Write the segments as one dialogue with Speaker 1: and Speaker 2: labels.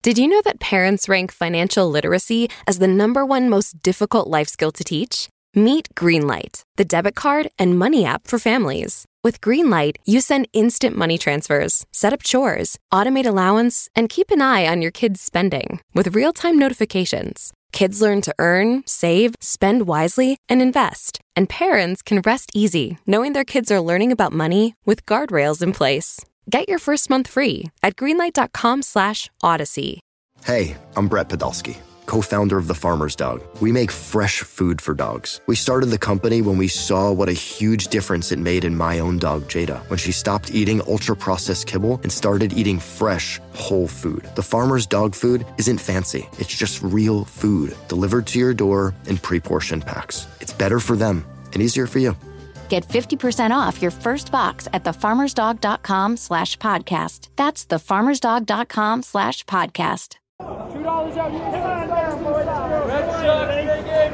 Speaker 1: Did you know that parents rank financial literacy as the #1 most difficult life skill to teach? Meet Greenlight, the debit card and money app for families. With Greenlight, you send instant money transfers, set up chores, automate allowance, and keep an eye on your kids' spending with real-time notifications. Kids learn to earn, save, spend wisely, and invest. And parents can rest easy knowing their kids are learning about money with guardrails in place. Get your first month free at greenlight.com/Odyssey.
Speaker 2: Hey, I'm Brett Podolsky, co-founder of The Farmer's Dog. We make fresh food for dogs. We started the company when we saw what a huge difference it made in my own dog, Jada, when she stopped eating ultra-processed kibble and started eating fresh, whole food. The Farmer's Dog food isn't fancy. It's just real food delivered to your door in pre-portioned packs. It's better for them and easier for you.
Speaker 3: Get 50% off your first box at thefarmersdog.com/podcast. That's thefarmersdog.com/podcast.
Speaker 4: $2 out here. Red Sox pregame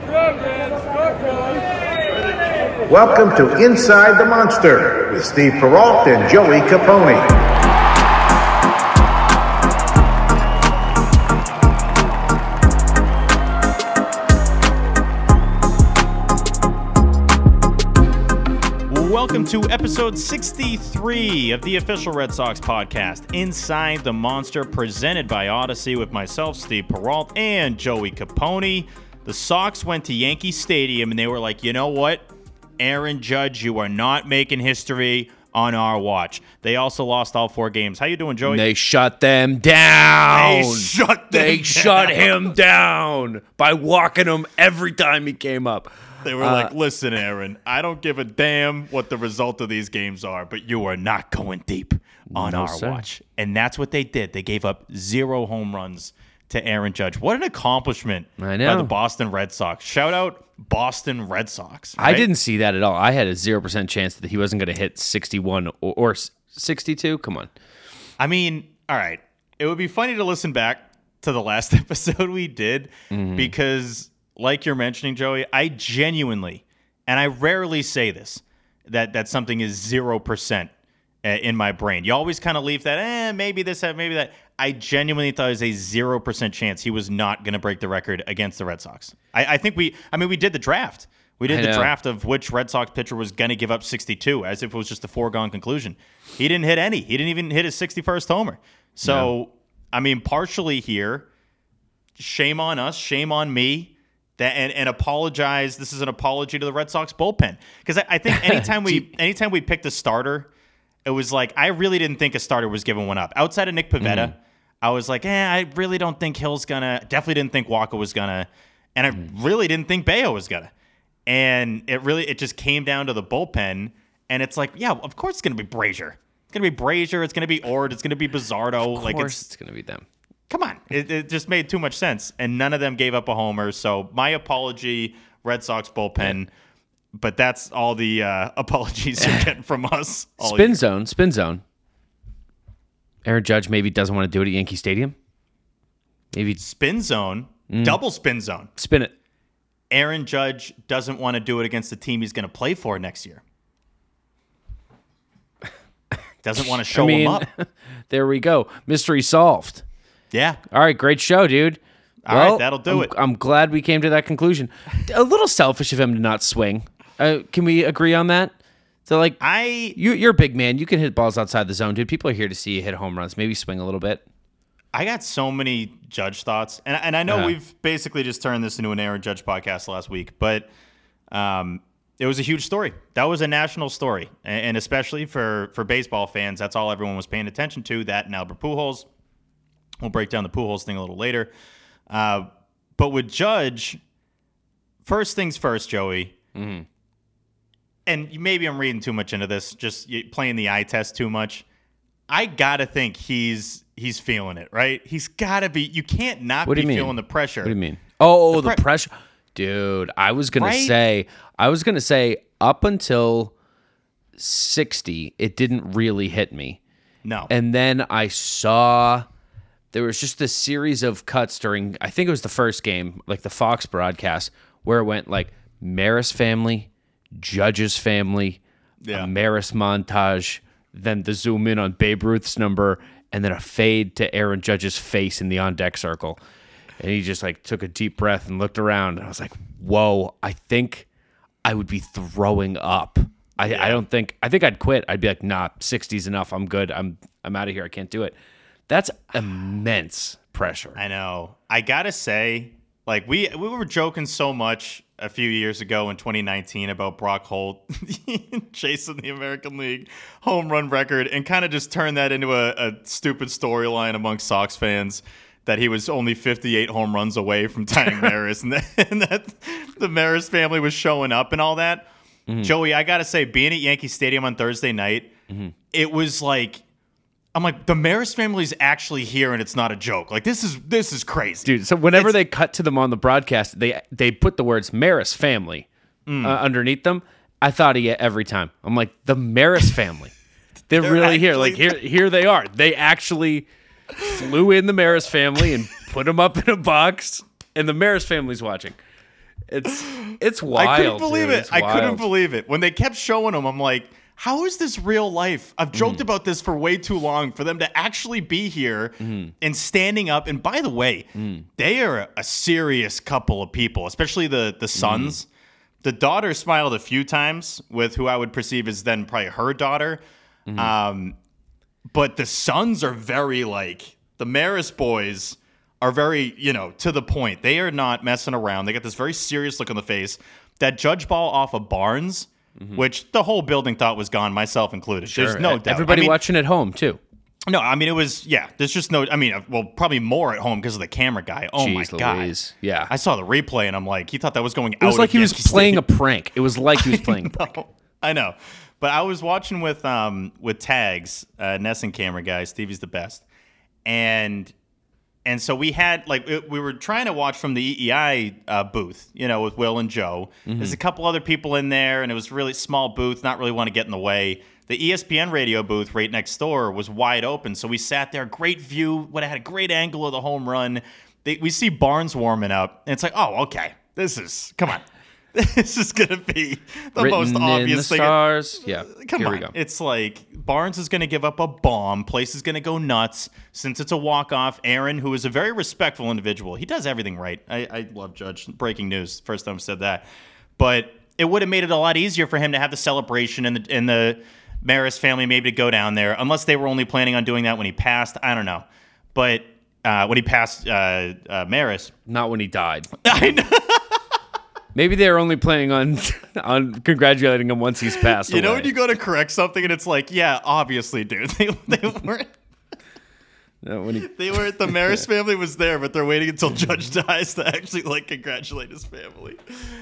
Speaker 4: program.
Speaker 5: Welcome to Inside the Monster with Steve Perrault and Joey Capone.
Speaker 6: Welcome to episode 63 of the official Red Sox podcast, Inside the Monster, presented by Odyssey with myself, Steve Perrault, and Joey Capone. The Sox went to Yankee Stadium and they were like, you know what? Aaron Judge, you are not making history on our watch. They also lost all 4 games. How you doing, Joey?
Speaker 7: They shut them down.
Speaker 6: They
Speaker 7: shut him down by walking him every time he came up.
Speaker 6: They were like, listen, Aaron, I don't give a damn what the result of these games are, but you are not going deep on our watch. And that's what they did. They gave up 0 home runs to Aaron Judge. What an accomplishment by the Boston Red Sox. Shout out Boston Red Sox. Right?
Speaker 7: I didn't see that at all. I had a 0% chance that he wasn't going to hit 61 or 62. Come on.
Speaker 6: I mean, all right. It would be funny to listen back to the last episode we did because, like you're mentioning, Joey, I genuinely, and I rarely say this, that something is 0% in my brain. You always kind of leave that, maybe this, maybe that. I genuinely thought it was a 0% chance he was not going to break the record against the Red Sox. I think we did the draft. We did the draft of which Red Sox pitcher was going to give up 62, as if it was just a foregone conclusion. He didn't hit any. He didn't even hit his 61st homer. So, I mean, partially here, shame on us, shame on me. And apologize. This is an apology to the Red Sox bullpen, because I think anytime we picked a starter, it was like I really didn't think a starter was giving one up. Outside of Nick Pivetta, I was like, I really don't think Hill's gonna. Definitely didn't think Walker was gonna, and I really didn't think Bayo was gonna. And it just came down to the bullpen, and it's like, yeah, of course it's gonna be Brazier. It's gonna be Brazier. It's gonna be Ord. It's gonna be Bizardo.
Speaker 7: Of course it's gonna be them.
Speaker 6: Come on. It just made too much sense, and none of them gave up a homer. So my apology, Red Sox bullpen, but that's all the apologies you're getting from us.
Speaker 7: Spin zone. Aaron Judge maybe doesn't want to do it at Yankee Stadium. Maybe
Speaker 6: spin zone, double spin zone.
Speaker 7: Spin it.
Speaker 6: Aaron Judge doesn't want to do it against the team he's going to play for next year. Doesn't want to show him up.
Speaker 7: There we go. Mystery solved.
Speaker 6: Yeah.
Speaker 7: All right, great show, dude.
Speaker 6: All right, that'll do it.
Speaker 7: I'm glad we came to that conclusion. A little selfish of him to not swing. Can we agree on that? So, like, you're a big man. You can hit balls outside the zone, dude. People are here to see you hit home runs. Maybe swing a little bit.
Speaker 6: I got so many Judge thoughts, and I know we've basically just turned this into an Aaron Judge podcast last week, but it was a huge story. That was a national story, and especially for baseball fans, that's all everyone was paying attention to. That and Albert Pujols. We'll break down the Pujols thing a little later. But with Judge, first things first, Joey, and maybe I'm reading too much into this, just playing the eye test too much. I got to think he's feeling it, right? He's got to be. You can't not be feeling the pressure.
Speaker 7: What do you mean? Oh, the pressure. Dude, I was going to say up until 60, it didn't really hit me.
Speaker 6: No.
Speaker 7: And then I saw there was just this series of cuts during, I think it was the first game, like the Fox broadcast, where it went like Maris family, Judge's family, a Maris montage, then the zoom in on Babe Ruth's number, and then a fade to Aaron Judge's face in the on-deck circle. And he just like took a deep breath and looked around. And I was like, whoa, I think I would be throwing up. I think I'd quit. I'd be like, nah, 60's enough. I'm good. I'm out of here. I can't do it. That's immense pressure.
Speaker 6: I know. I got to say, like we were joking so much a few years ago in 2019 about Brock Holt chasing the American League home run record and kind of just turned that into a stupid storyline amongst Sox fans that he was only 58 home runs away from tying Maris and that the Maris family was showing up and all that. Mm-hmm. Joey, I got to say, being at Yankee Stadium on Thursday night, it was like, I'm like, the Maris family's actually here and it's not a joke. Like, this is crazy.
Speaker 7: Dude, so whenever they cut to them on the broadcast, they put the words Maris family underneath them. I thought of it every time. I'm like, the Maris family. They're really here. Like, here they are. They actually flew in the Maris family and put them up in a box, and the Maris family's watching. It's wild.
Speaker 6: I couldn't believe
Speaker 7: dude.
Speaker 6: it. I couldn't believe it. When they kept showing them, I'm like, how is this real life? I've joked about this for way too long for them to actually be here and standing up. And by the way, they are a serious couple of people, especially the sons. The daughter smiled a few times with who I would perceive as then probably her daughter. But the sons are very like, the Maris boys are very, to the point. They are not messing around. They got this very serious look on the face. That judge ball off of Barnes, which the whole building thought was gone, myself included.
Speaker 7: Sure.
Speaker 6: There's no doubt.
Speaker 7: Everybody watching at home, too.
Speaker 6: No, I mean, it was, there's just no, probably more at home because of the camera guy. Oh,
Speaker 7: Jeez,
Speaker 6: my God.
Speaker 7: Louise. Yeah.
Speaker 6: I saw the replay, and I'm like, he thought that was going out.
Speaker 7: It was like he was
Speaker 6: Yankee
Speaker 7: playing
Speaker 6: Stadium.
Speaker 7: a prank. It was like he was playing a prank.
Speaker 6: I know. But I was watching with Tags, Nesson camera guy. Stevie's the best. And so we had, we were trying to watch from the EEI booth, with Will and Joe. There's a couple other people in there, and it was a really small booth, not really want to get in the way. The ESPN radio booth right next door was wide open, so we sat there, great view, would have had a great angle of the home run. We see Barnes warming up, and it's like, oh, okay, come on. This is going to be the most obvious thing.
Speaker 7: Stars. Yeah.
Speaker 6: Come on. It's like Barnes is going to give up a bomb. Place is going to go nuts. Since it's a walk-off, Aaron, who is a very respectful individual, he does everything right. I love Judge. Breaking news. First time I said that. But it would have made it a lot easier for him to have the celebration and the Maris family maybe to go down there, unless they were only planning on doing that when he passed. I don't know. But when he passed Maris.
Speaker 7: Not when he died.
Speaker 6: I know.
Speaker 7: Maybe they're only planning on congratulating him once he's passed away.
Speaker 6: You know when you go to correct something and it's like, yeah, obviously, dude. They weren't. The Maris family was there, but they're waiting until Judge dies to actually congratulate his family.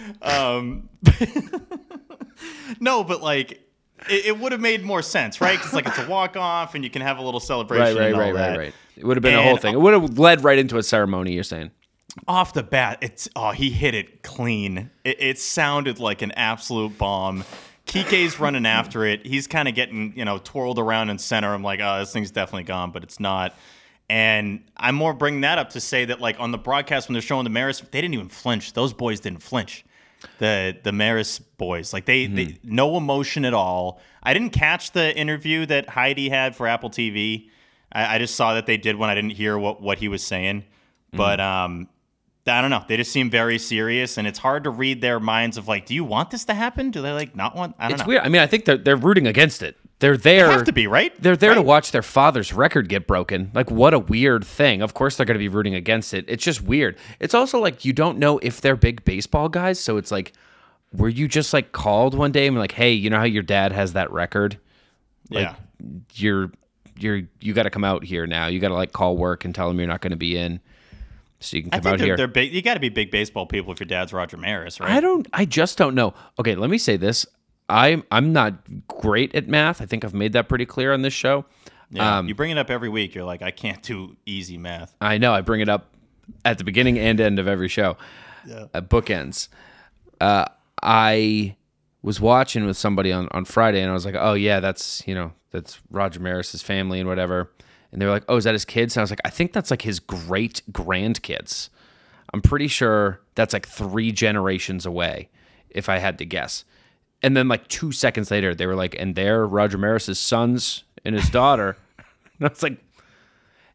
Speaker 6: No, but it would have made more sense, right? Because it's a walk off and you can have a little celebration.
Speaker 7: Right. It would have been a whole thing. It would have led right into a ceremony. You're saying.
Speaker 6: Off the bat, he hit it clean. It sounded like an absolute bomb. Kike's running after it. He's kind of getting, twirled around in center. I'm like, oh, this thing's definitely gone, but it's not. And I'm more bringing that up to say that, on the broadcast when they're showing the Maris, they didn't even flinch. Those boys didn't flinch. The Maris boys, they no emotion at all. I didn't catch the interview that Heidi had for Apple TV. I just saw that they did one. I didn't hear what he was saying, but I don't know. They just seem very serious, and it's hard to read their minds of do you want this to happen? Do they not want? I don't know.
Speaker 7: It's weird. I mean, I think they're rooting against it. They're there.
Speaker 6: They have to be, right?
Speaker 7: They're there to watch their father's record get broken. What a weird thing. Of course, they're going to be rooting against it. It's just weird. It's also you don't know if they're big baseball guys. So it's were you just called one day and hey, you know how your dad has that record?
Speaker 6: Yeah.
Speaker 7: You got to come out here now. You got to call work and tell them you're not going to be in. So you can come out here.
Speaker 6: You got to be big baseball people if your dad's Roger Maris, right?
Speaker 7: I just don't know. Okay, let me say this. I'm not great at math. I think I've made that pretty clear on this show.
Speaker 6: Yeah, you bring it up every week. You're like, I can't do easy math.
Speaker 7: I know. I bring it up at the beginning and end of every show. Yeah. Bookends. I was watching with somebody on Friday, and I was like, oh, yeah, that's Roger Maris's family and whatever. And they were like, oh, is that his kids? And I was like, I think that's his great-grandkids. I'm pretty sure that's 3 generations away, if I had to guess. And then 2 seconds later, they were like, and they're Roger Maris's sons and his daughter. And I was like,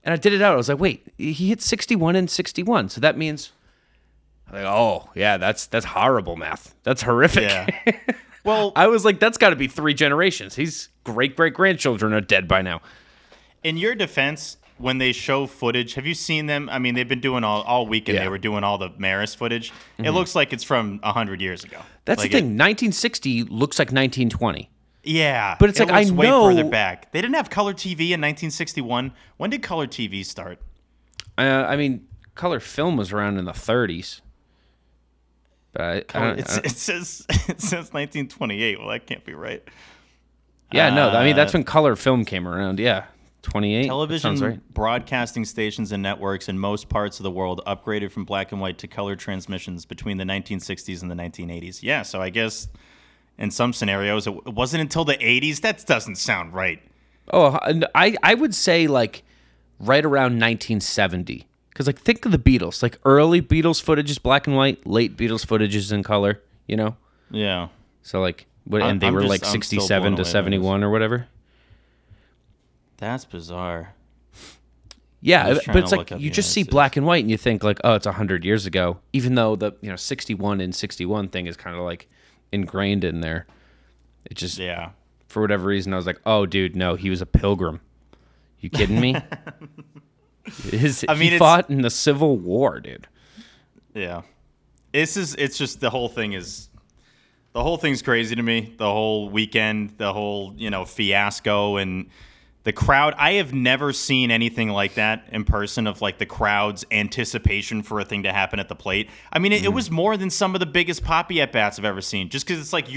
Speaker 7: And I did it out. I was like, wait, he hit 61 and 61. So that means, oh, yeah, that's horrible math. That's horrific.
Speaker 6: Yeah. Well,
Speaker 7: I was like, that's got to be 3 generations. His great-great-grandchildren are dead by now.
Speaker 6: In your defense, when they show footage, have you seen them? I mean, they've been doing all weekend. They were doing all the Maris footage. It looks like it's from 100 years ago.
Speaker 7: That's the thing. 1960 looks like 1920.
Speaker 6: Yeah.
Speaker 7: But it's like, I know.
Speaker 6: Way further back. They didn't have color TV in 1961. When did color TV start?
Speaker 7: I mean, color film was around in the 30s. But
Speaker 6: it says 1928. Well, that can't be right.
Speaker 7: Yeah, no. I mean, that's when color film came around. Yeah, 28.
Speaker 6: Television
Speaker 7: sounds right.
Speaker 6: broadcasting stations and networks in most parts of the world upgraded from black and white to color transmissions between the 1960s and the 1980s. Yeah, so I guess in some scenarios it wasn't until the 80s. That doesn't sound right.
Speaker 7: Oh, I would say like right around 1970. Because, like, think of the Beatles. Like, early Beatles footage is black and white. Late Beatles footage is in color, you know?
Speaker 6: Yeah.
Speaker 7: So, like, and they were, like, 67 to 71 or whatever?
Speaker 6: That's bizarre.
Speaker 7: Yeah, but it's like, you just see black and white and you think, like, oh, it's 100 years ago. Even though the, 61 and 61 thing is kind of, like, ingrained in there. It just, for whatever reason, I was like, oh, dude, no, he was a pilgrim. You kidding me? He fought in the Civil War, dude.
Speaker 6: Yeah. It's just the whole thing's crazy to me. The whole weekend, the whole, fiasco and the crowd. I have never seen anything like that in person of like the crowd's anticipation for a thing to happen at the plate. I mean, it was more than some of the biggest Poppy at-bats I've ever seen. Just because it's like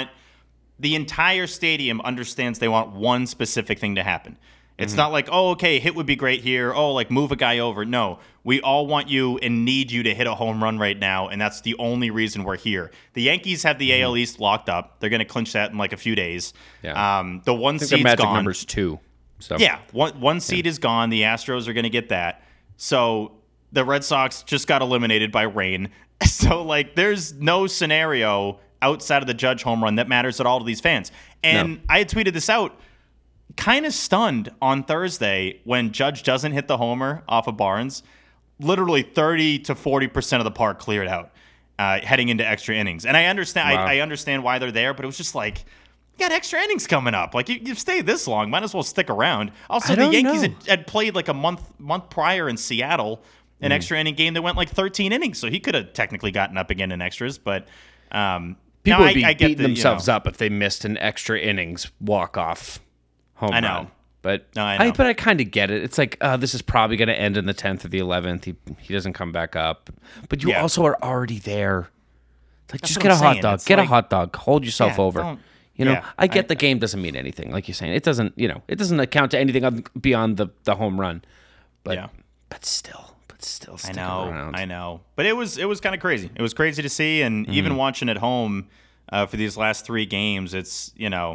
Speaker 6: the entire stadium understands they want one specific thing to happen. It's not like, oh, okay, hit would be great here. Oh, like move a guy over. No, we all want you and need you to hit a home run right now, and that's the only reason we're here. The Yankees have the AL East locked up. They're going to clinch that in like a few days.
Speaker 7: Yeah.
Speaker 6: The one seed's
Speaker 7: magic
Speaker 6: gone.
Speaker 7: Number's 2. So.
Speaker 6: Yeah, one seed is gone. The Astros are going to get that. So the Red Sox just got eliminated by rain. So like, there's no scenario outside of the Judge home run that matters at all to these fans. And I had tweeted this out. Kind of stunned on Thursday when Judge doesn't hit the homer off of Barnes. Literally 30 to 40% of the park cleared out heading into extra innings. And I understand I understand why they're there, but it was just like, you got extra innings coming up. Like, you've stayed this long. Might as well stick around. Also, the Yankees had played like a month prior in Seattle, an extra inning game that went like 13 innings. So he could have technically gotten up again in extras. But
Speaker 7: people would be beating themselves up if they missed an extra innings walk-off home
Speaker 6: I know.
Speaker 7: run. But
Speaker 6: I know.
Speaker 7: But I kind of get it. It's like, this is probably going to end in the 10th or the 11th. He doesn't come back up. But you also are already there. Like, just get a hot dog. Get a hot dog. Hold yourself over. I get the game doesn't mean anything, like you're saying. It doesn't, it doesn't account to anything beyond the home run. But still stick around.
Speaker 6: I know. But it was kind of crazy. It was crazy to see, and even watching at home for these last 3 games, it's,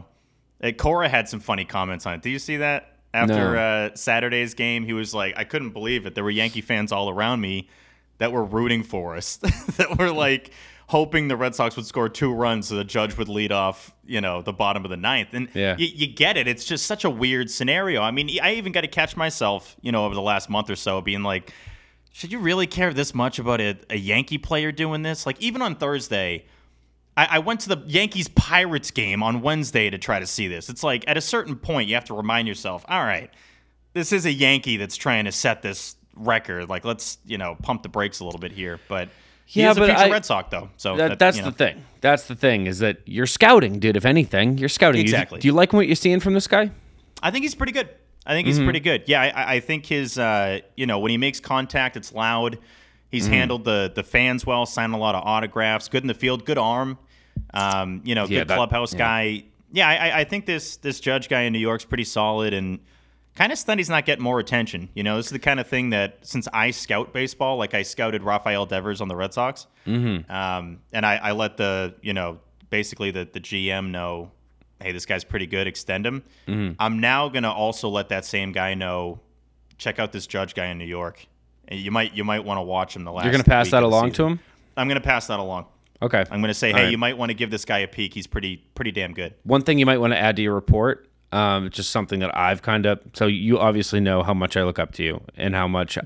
Speaker 6: Cora had some funny comments on it. Did you see that? After Saturday's game, he was like, I couldn't believe it. There were Yankee fans all around me that were rooting for us, that were like hoping the Red Sox would score 2 runs so the Judge would lead off, the bottom of the 9th. And you get it. It's just such a weird scenario. I mean, I even got to catch myself, over the last month or so being like, should you really care this much about a Yankee player doing this? Like, even on Thursday, I went to the Yankees-Pirates game on Wednesday to try to see this. It's like, at a certain point, you have to remind yourself, all right, this is a Yankee that's trying to set this record. Like, let's, pump the brakes a little bit here. But he is a future Red Sox, though. So
Speaker 7: that's the thing. That's the thing, is that you're scouting, dude, if anything. You're scouting.
Speaker 6: Exactly.
Speaker 7: Do you like what you're seeing from this guy?
Speaker 6: I think he's pretty good. He's pretty good. Yeah, I think his, when he makes contact, it's loud. He's handled the fans well, signed a lot of autographs, good in the field, good arm. Good clubhouse guy. Yeah, I think this Judge guy in New York's pretty solid, and kind of stunned he's not getting more attention. This is the kind of thing that, since I scout baseball, like I scouted Rafael Devers on the Red Sox, and I let basically the GM know, hey, this guy's pretty good, extend him. I'm now gonna also let that same guy know, check out this Judge guy in New York. And you might want to watch him the last.
Speaker 7: You're gonna pass that along to him?
Speaker 6: I'm gonna pass that along.
Speaker 7: Okay.
Speaker 6: I'm going to say, hey, you might want to give this guy a peek. He's pretty damn good.
Speaker 7: One thing you might want to add to your report, Just something that I've kind of. So you obviously know how much I look up to you and how much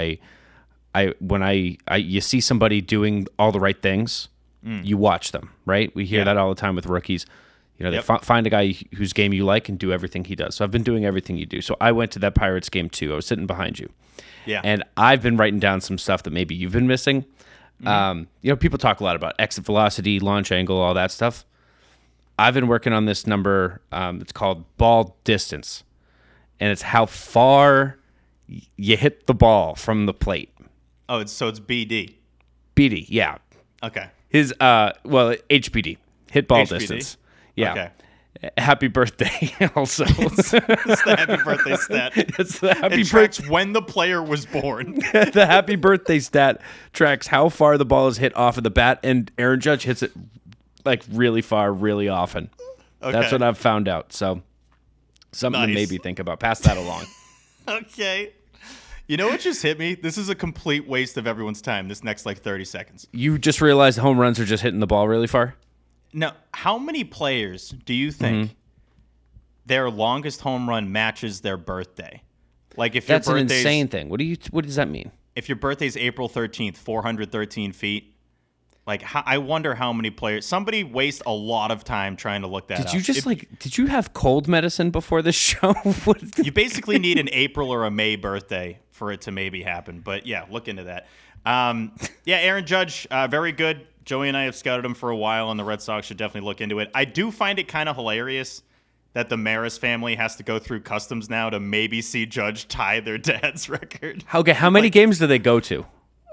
Speaker 7: you see somebody doing all the right things, you watch them, right? We hear that all the time with rookies. You know, they find a guy whose game you like and do everything he does. So I've been doing everything you do. So I went to that Pirates game too. I was sitting behind you.
Speaker 6: Yeah.
Speaker 7: And I've been writing down some stuff that maybe you've been missing. You know, people talk a lot about exit velocity, launch angle, all that stuff. I've been working on this number. It's called ball distance. And it's how far you hit the ball from the plate.
Speaker 6: Oh, it's BD.
Speaker 7: BD, yeah.
Speaker 6: Okay.
Speaker 7: His HBD, hit ball
Speaker 6: HBD?
Speaker 7: Distance. Yeah.
Speaker 6: Okay.
Speaker 7: Happy birthday also.
Speaker 6: It's the happy birthday stat.
Speaker 7: It's the happy
Speaker 6: tracks when the player was born.
Speaker 7: The happy birthday stat tracks how far the ball is hit off of the bat, and Aaron Judge hits it like really far, really often.
Speaker 6: Okay.
Speaker 7: That's what I've found out. So something to maybe think about. Pass that along.
Speaker 6: Okay. You know what just hit me? This is a complete waste of everyone's time, this next 30 seconds.
Speaker 7: You just realized home runs are just hitting the ball really far?
Speaker 6: Now, how many players do you think their longest home run matches their birthday? Like if
Speaker 7: That's
Speaker 6: your
Speaker 7: an
Speaker 6: birthday's,
Speaker 7: insane thing. What does that mean?
Speaker 6: If your birthday's April 13th, 413 feet, I wonder how many players. Somebody wastes a lot of time trying to look that up.
Speaker 7: Did you have cold medicine before this show?
Speaker 6: You basically need an April or a May birthday for it to maybe happen. But yeah, look into that. Aaron Judge, very good. Joey and I have scouted him for a while, and the Red Sox should definitely look into it. I do find it kind of hilarious that the Maris family has to go through customs now to maybe see Judge tie their dad's record.
Speaker 7: Okay, how many games do they go to?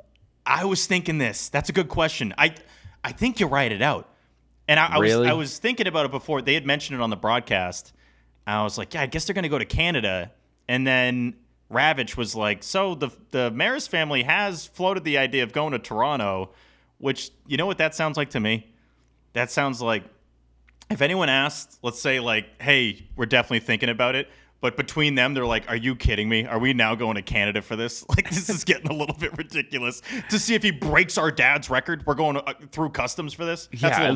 Speaker 6: I was thinking this. That's a good question. I think you write it out. And I was thinking about it before. They had mentioned it on the broadcast. I was like, yeah, I guess they're going to go to Canada. And then Ravitch was like, so the Maris family has floated the idea of going to Toronto, which, you know what that sounds like to me? That sounds like if anyone asked, let's say hey, we're definitely thinking about it. But between them, they're like, are you kidding me? Are we now going to Canada for this? This is getting a little bit ridiculous. To see if he breaks our dad's record, we're going through customs for this?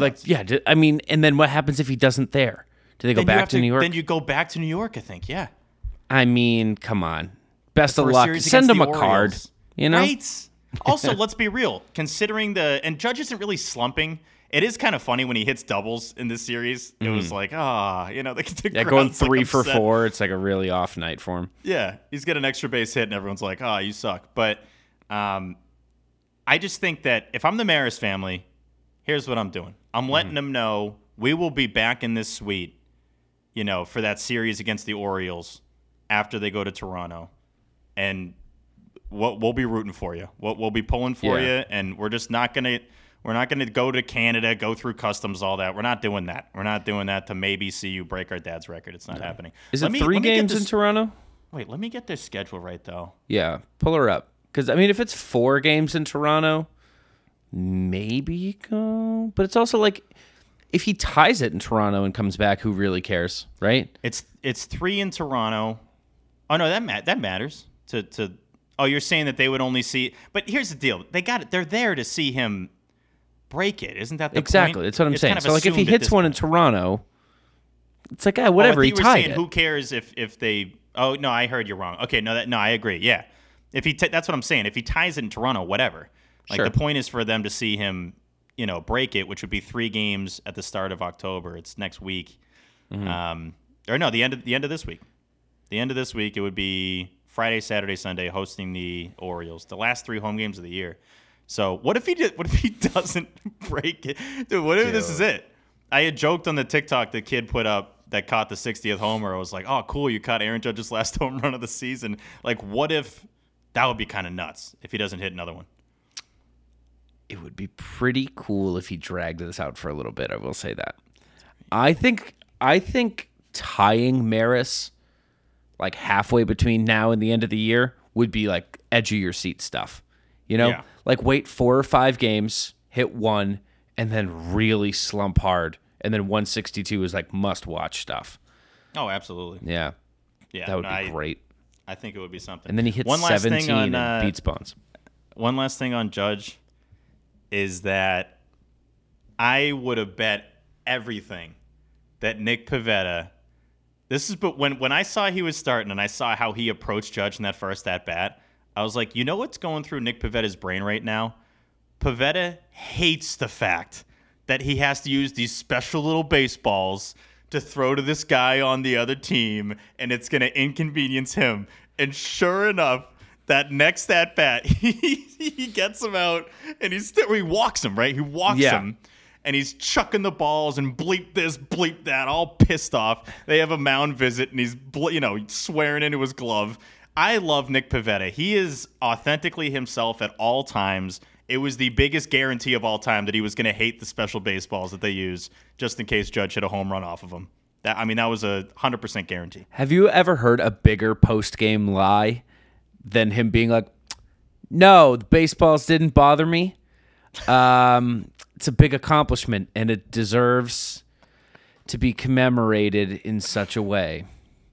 Speaker 7: I mean, and then what happens if he doesn't there? Do they go back to New York?
Speaker 6: Then you go back to New York, I think, yeah.
Speaker 7: I mean, come on. Best of luck. Send him a card, you know?
Speaker 6: Right. Also, let's be real. Considering and Judge isn't really slumping. It is kind of funny when he hits doubles in this series. It was like,
Speaker 7: going 3 for 4. It's like a really off night for him.
Speaker 6: Yeah, he's got an extra base hit, and everyone's like, you suck. But I just think that if I'm the Maris family, here's what I'm doing. I'm letting them know we will be back in this suite, for that series against the Orioles after they go to Toronto. And we'll be rooting for you. We'll be pulling for you, and we're just not going to – we're not going to go to Canada, go through customs, all that. We're not doing that. We're not doing that to maybe see you break our dad's record. It's not happening.
Speaker 7: Is it 3 games in Toronto?
Speaker 6: Wait, let me get their schedule right, though.
Speaker 7: Yeah, pull her up. Because, I mean, if it's 4 games in Toronto, maybe you go. But it's also if he ties it in Toronto and comes back, who really cares, right?
Speaker 6: It's 3 in Toronto. Oh, no, that matters. Oh, you're saying that they would only see. But here's the deal. They're there to see him break it. Isn't that the point?
Speaker 7: Exactly. That's what I'm saying. So if he hits one in Toronto, it's like, whatever, he tied it.
Speaker 6: Who cares if they Oh, no, I heard you wrong. Okay, no, I agree. Yeah. If he that's what I'm saying. If he ties it in Toronto, whatever. The point is for them to see him, break it, which would be 3 games at the start of October. It's next week. Mm-hmm. The end of this week. The end of this week, it would be Friday, Saturday, Sunday, hosting the Orioles. The last 3 home games of the year. So what if he doesn't break it? Dude, what if this is it? I had joked on the TikTok the kid put up that caught the 60th homer. I was like, oh, cool, you caught Aaron Judge's last home run of the season. What if that would be kind of nuts if he doesn't hit another one?
Speaker 7: It would be pretty cool if he dragged this out for a little bit. I will say that. I think tying Maris halfway between now and the end of the year would be edge of your seat stuff. Yeah. Wait 4 or 5 games, hit 1, and then really slump hard. And then 162 is must-watch stuff.
Speaker 6: Oh, absolutely.
Speaker 7: Yeah. That would be great.
Speaker 6: I think it would be something.
Speaker 7: And then he hits 17 and beats Bonds.
Speaker 6: One last thing on Judge is that I would have bet everything that Nick Pivetta, But when I saw he was starting and I saw how he approached Judge in that first at bat, I was like, you know what's going through Nick Pavetta's brain right now? Pivetta hates the fact that he has to use these special little baseballs to throw to this guy on the other team, and it's going to inconvenience him. And sure enough, that next at bat, he gets him out, and he walks him, right? He walks him, and he's chucking the balls and bleep this, bleep that, all pissed off. They have a mound visit, and he's swearing into his glove. I love Nick Pivetta. He is authentically himself at all times. It was the biggest guarantee of all time that he was going to hate the special baseballs that they use just in case Judge hit a home run off of him. That was a 100% guarantee.
Speaker 7: Have you ever heard a bigger post-game lie than him being like, no, the baseballs didn't bother me? It's a big accomplishment, and it deserves to be commemorated in such a way.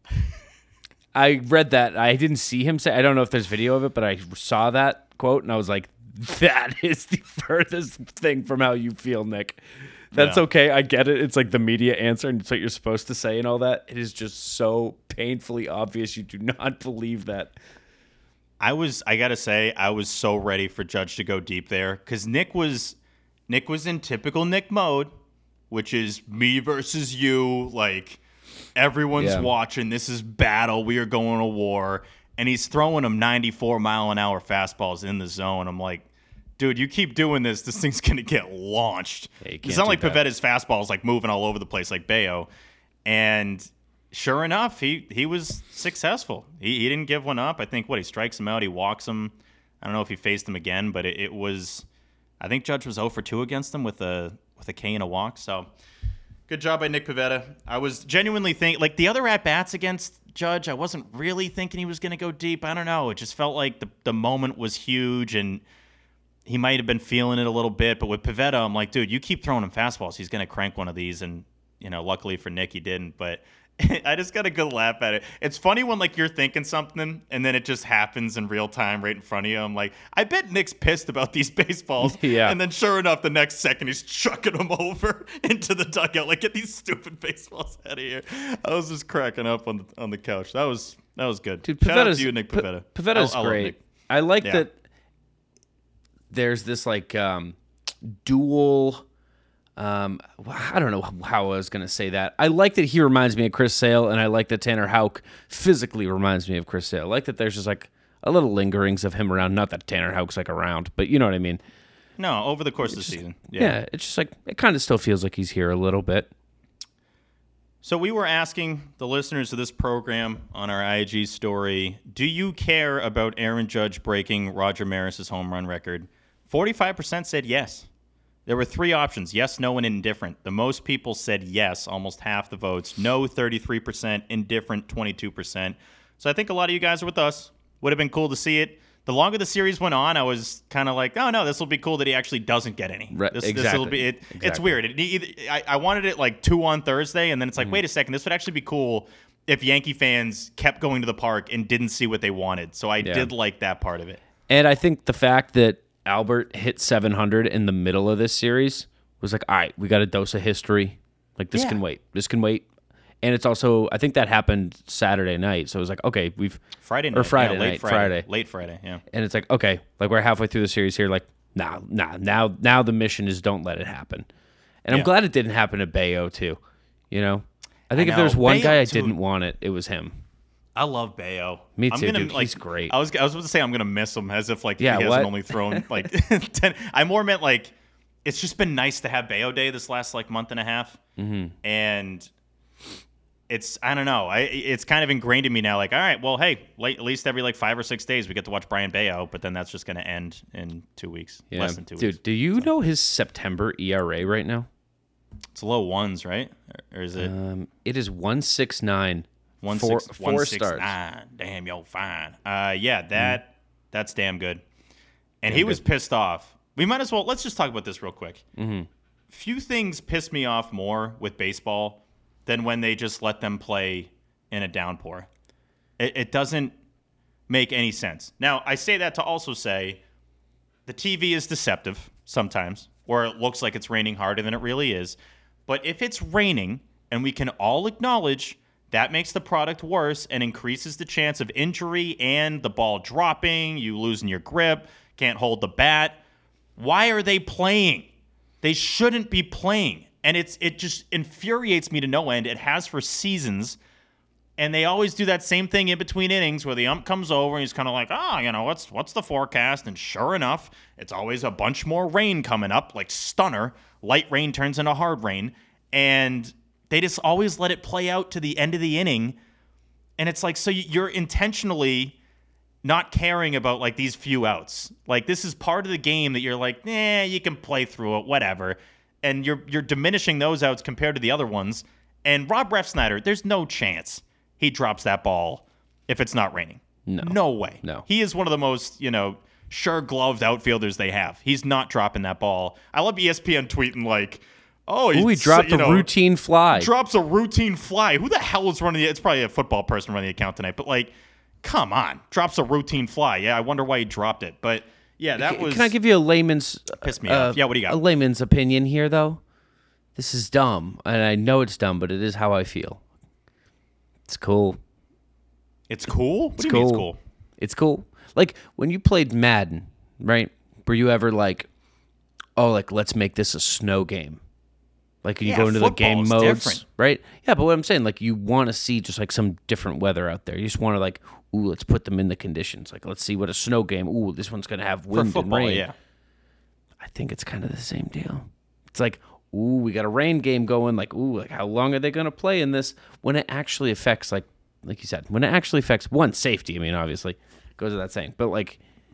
Speaker 7: I read that. I didn't see him say, I don't know if there's video of it, but I saw that quote, and I was like, that is the furthest thing from how you feel, Nick. That's okay. I get it. It's like the media answer, and it's what you're supposed to say and all that. It is just so painfully obvious you do not believe that.
Speaker 6: I got to say, I was so ready for Judge to go deep there because Nick was in typical Nick mode, which is me versus you. Like, everyone's watching. This is battle. We are going to war. And he's throwing them 94-mile-an-hour fastballs in the zone. I'm like, dude, you keep doing this, this thing's going to get launched. Yeah, it's not like Pavetta's fastball is like moving all over the place like Bayo. And sure enough, he was successful. He didn't give one up. I think, he strikes him out, he walks him. I don't know if he faced him again, but it was, I think Judge was 0 for 2 against him with a K and a walk. So good job by Nick Pivetta. I was genuinely thinking, like the other at-bats against Judge, I wasn't really thinking he was going to go deep. I don't know. It just felt like the moment was huge, and he might have been feeling it a little bit. But with Pivetta, I'm like, dude, you keep throwing him fastballs. He's going to crank one of these. And, luckily for Nick, he didn't. But I just got a good laugh at it. It's funny when, like, you're thinking something, and then it just happens in real time right in front of you. I'm like, I bet Nick's pissed about these baseballs. Yeah. And then sure enough, the next second, he's chucking them over into the dugout. Like, get these stupid baseballs out of here. I was just cracking up on the couch. That was good.
Speaker 7: Dude,
Speaker 6: shout out to you, Nick Pivetta.
Speaker 7: Pavetta's great. I like that there's this, like, dual... I don't know how I was going to say that. I like that he reminds me of Chris Sale, and I like that Tanner Houck physically reminds me of Chris Sale. I like that there's just like a little lingerings of him around. Not that Tanner Houck's like around, but you know what I mean.
Speaker 6: No, over the course of the season.
Speaker 7: Yeah, it's just like it kind of still feels like he's here a little bit.
Speaker 6: So we were asking the listeners of this program on our IG story, do you care about Aaron Judge breaking Roger Maris's home run record? 45% said yes. There were 3 options, yes, no, and indifferent. The most people said yes, almost half the votes. No, 33%, indifferent, 22%. So I think a lot of you guys are with us. Would have been cool to see it. The longer the series went on, I was kind of like, oh, no, this will be cool that he actually doesn't get any.
Speaker 7: Right, exactly.
Speaker 6: It's weird. I wanted it like 2 on Thursday, and then it's like, wait a second, this would actually be cool if Yankee fans kept going to the park and didn't see what they wanted. So I did like that part of it.
Speaker 7: And I think the fact that Albert hit 700 in the middle of this series was like, all right, we got a dose of history. Like, this can wait. This can wait. And it's also, I think that happened Saturday night. So it was like, okay,
Speaker 6: Friday night.
Speaker 7: Late
Speaker 6: Friday, yeah.
Speaker 7: And it's like, okay, like we're halfway through the series here. Like, now the mission is don't let it happen. And I'm glad it didn't happen to Bayo too. I think if there's one Bayo guy I didn't want it was him.
Speaker 6: I love Bayo.
Speaker 7: Me too, dude. He's great.
Speaker 6: I was about to say I'm gonna miss him, as if like he hasn't only thrown like 10. I more meant like it's just been nice to have Bayo Day this last like month and a half, and it's I don't know. It's kind of ingrained in me now. Like, all right, well, hey, at least every like 5 or 6 days we get to watch Brian Bayo, but then that's just gonna end in 2 weeks, less than 2 weeks.
Speaker 7: Dude, do you know his September ERA right now?
Speaker 6: It's low ones, right? Or is it?
Speaker 7: It is 1.69.
Speaker 6: 4
Speaker 7: starts.
Speaker 6: Damn, yo, fine. That's damn good. And he was pissed off. We might as well, let's just talk about this real quick. Few things piss me off more with baseball than when they just let them play in a downpour. It doesn't make any sense. Now, I say that to also say the TV is deceptive sometimes, or it looks like it's raining harder than it really is. But if it's raining, and we can all acknowledge that makes the product worse and increases the chance of injury and the ball dropping, you losing your grip, can't hold the bat. Why are they playing? They shouldn't be playing. And it just infuriates me to no end. It has for seasons. And they always do that same thing in between innings where the ump comes over and he's kind of like, what's the forecast? And sure enough, it's always a bunch more rain coming up, like stunner. Light rain turns into hard rain. And they just always let it play out to the end of the inning. And it's like, so you're intentionally not caring about like these few outs. Like this is part of the game that you're like, you can play through it, whatever. And you're diminishing those outs compared to the other ones. And Rob Refsnyder, there's no chance he drops that ball if it's not raining. No way.
Speaker 7: No.
Speaker 6: He is one of the most, sure-gloved outfielders they have. He's not dropping that ball. I love ESPN tweeting like,
Speaker 7: he dropped a routine fly.
Speaker 6: Drops a routine fly. Who the hell is running it's probably a football person running the account tonight, but like, come on. Drops a routine fly. Yeah, I wonder why he dropped it. But yeah, that was...
Speaker 7: Can I give you a layman's...
Speaker 6: Pissed me off. Yeah, what do you got?
Speaker 7: A layman's opinion here, though. This is dumb, and I know it's dumb, but it is how I feel. It's cool.
Speaker 6: It's cool? What do you mean it's cool?
Speaker 7: It's cool. Like, when you played Madden, right? Were you ever like, let's make this a snow game? Like, you go into the game modes, different. Right? Yeah, but what I'm saying, like, you want to see just, like, some different weather out there. You just want to, like, let's put them in the conditions. Like, let's see what a snow game, this one's going to have wind
Speaker 6: football,
Speaker 7: and rain.
Speaker 6: Yeah.
Speaker 7: I think it's kind of the same deal. It's like, we got a rain game going. Like, how long are they going to play in this? When it actually affects, like you said, when it actually affects, one, safety. I mean, obviously, goes without saying. But, like,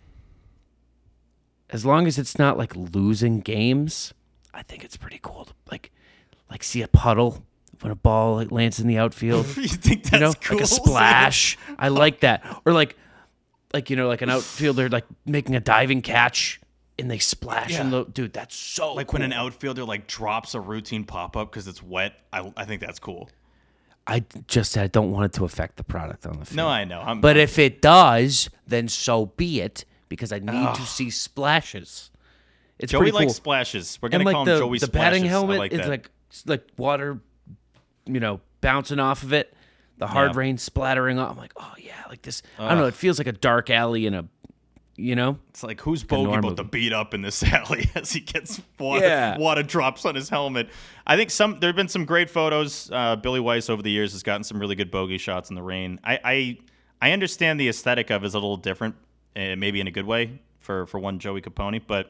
Speaker 7: as long as it's not, like, losing games, I think it's pretty cool to, like see a puddle when a ball lands in the outfield.
Speaker 6: You think that's cool?
Speaker 7: Like a splash. I like that. Or, like an outfielder, like, making a diving catch. And they splash in the... Dude, that's so
Speaker 6: like cool. When an outfielder, like, drops a routine pop-up because it's wet, I think that's cool.
Speaker 7: I don't want it to affect the product on the field.
Speaker 6: No, I know.
Speaker 7: But if it does, then so be it, because I need to see splashes. It's
Speaker 6: Joey
Speaker 7: pretty cool.
Speaker 6: likes splashes. We're going to call him Joey
Speaker 7: the
Speaker 6: Splashes.
Speaker 7: The batting helmet is
Speaker 6: that.
Speaker 7: like water, bouncing off of it. The hard rain splattering off. I'm like, oh, yeah, like this. I don't know. It feels like a dark alley in a...
Speaker 6: It's like, who's Bogey about to beat up in this alley as he gets water drops on his helmet? I think there have been some great photos. Billy Weiss over the years has gotten some really good bogey shots in the rain. I understand the aesthetic of it is a little different, maybe in a good way for one Joey Capone, but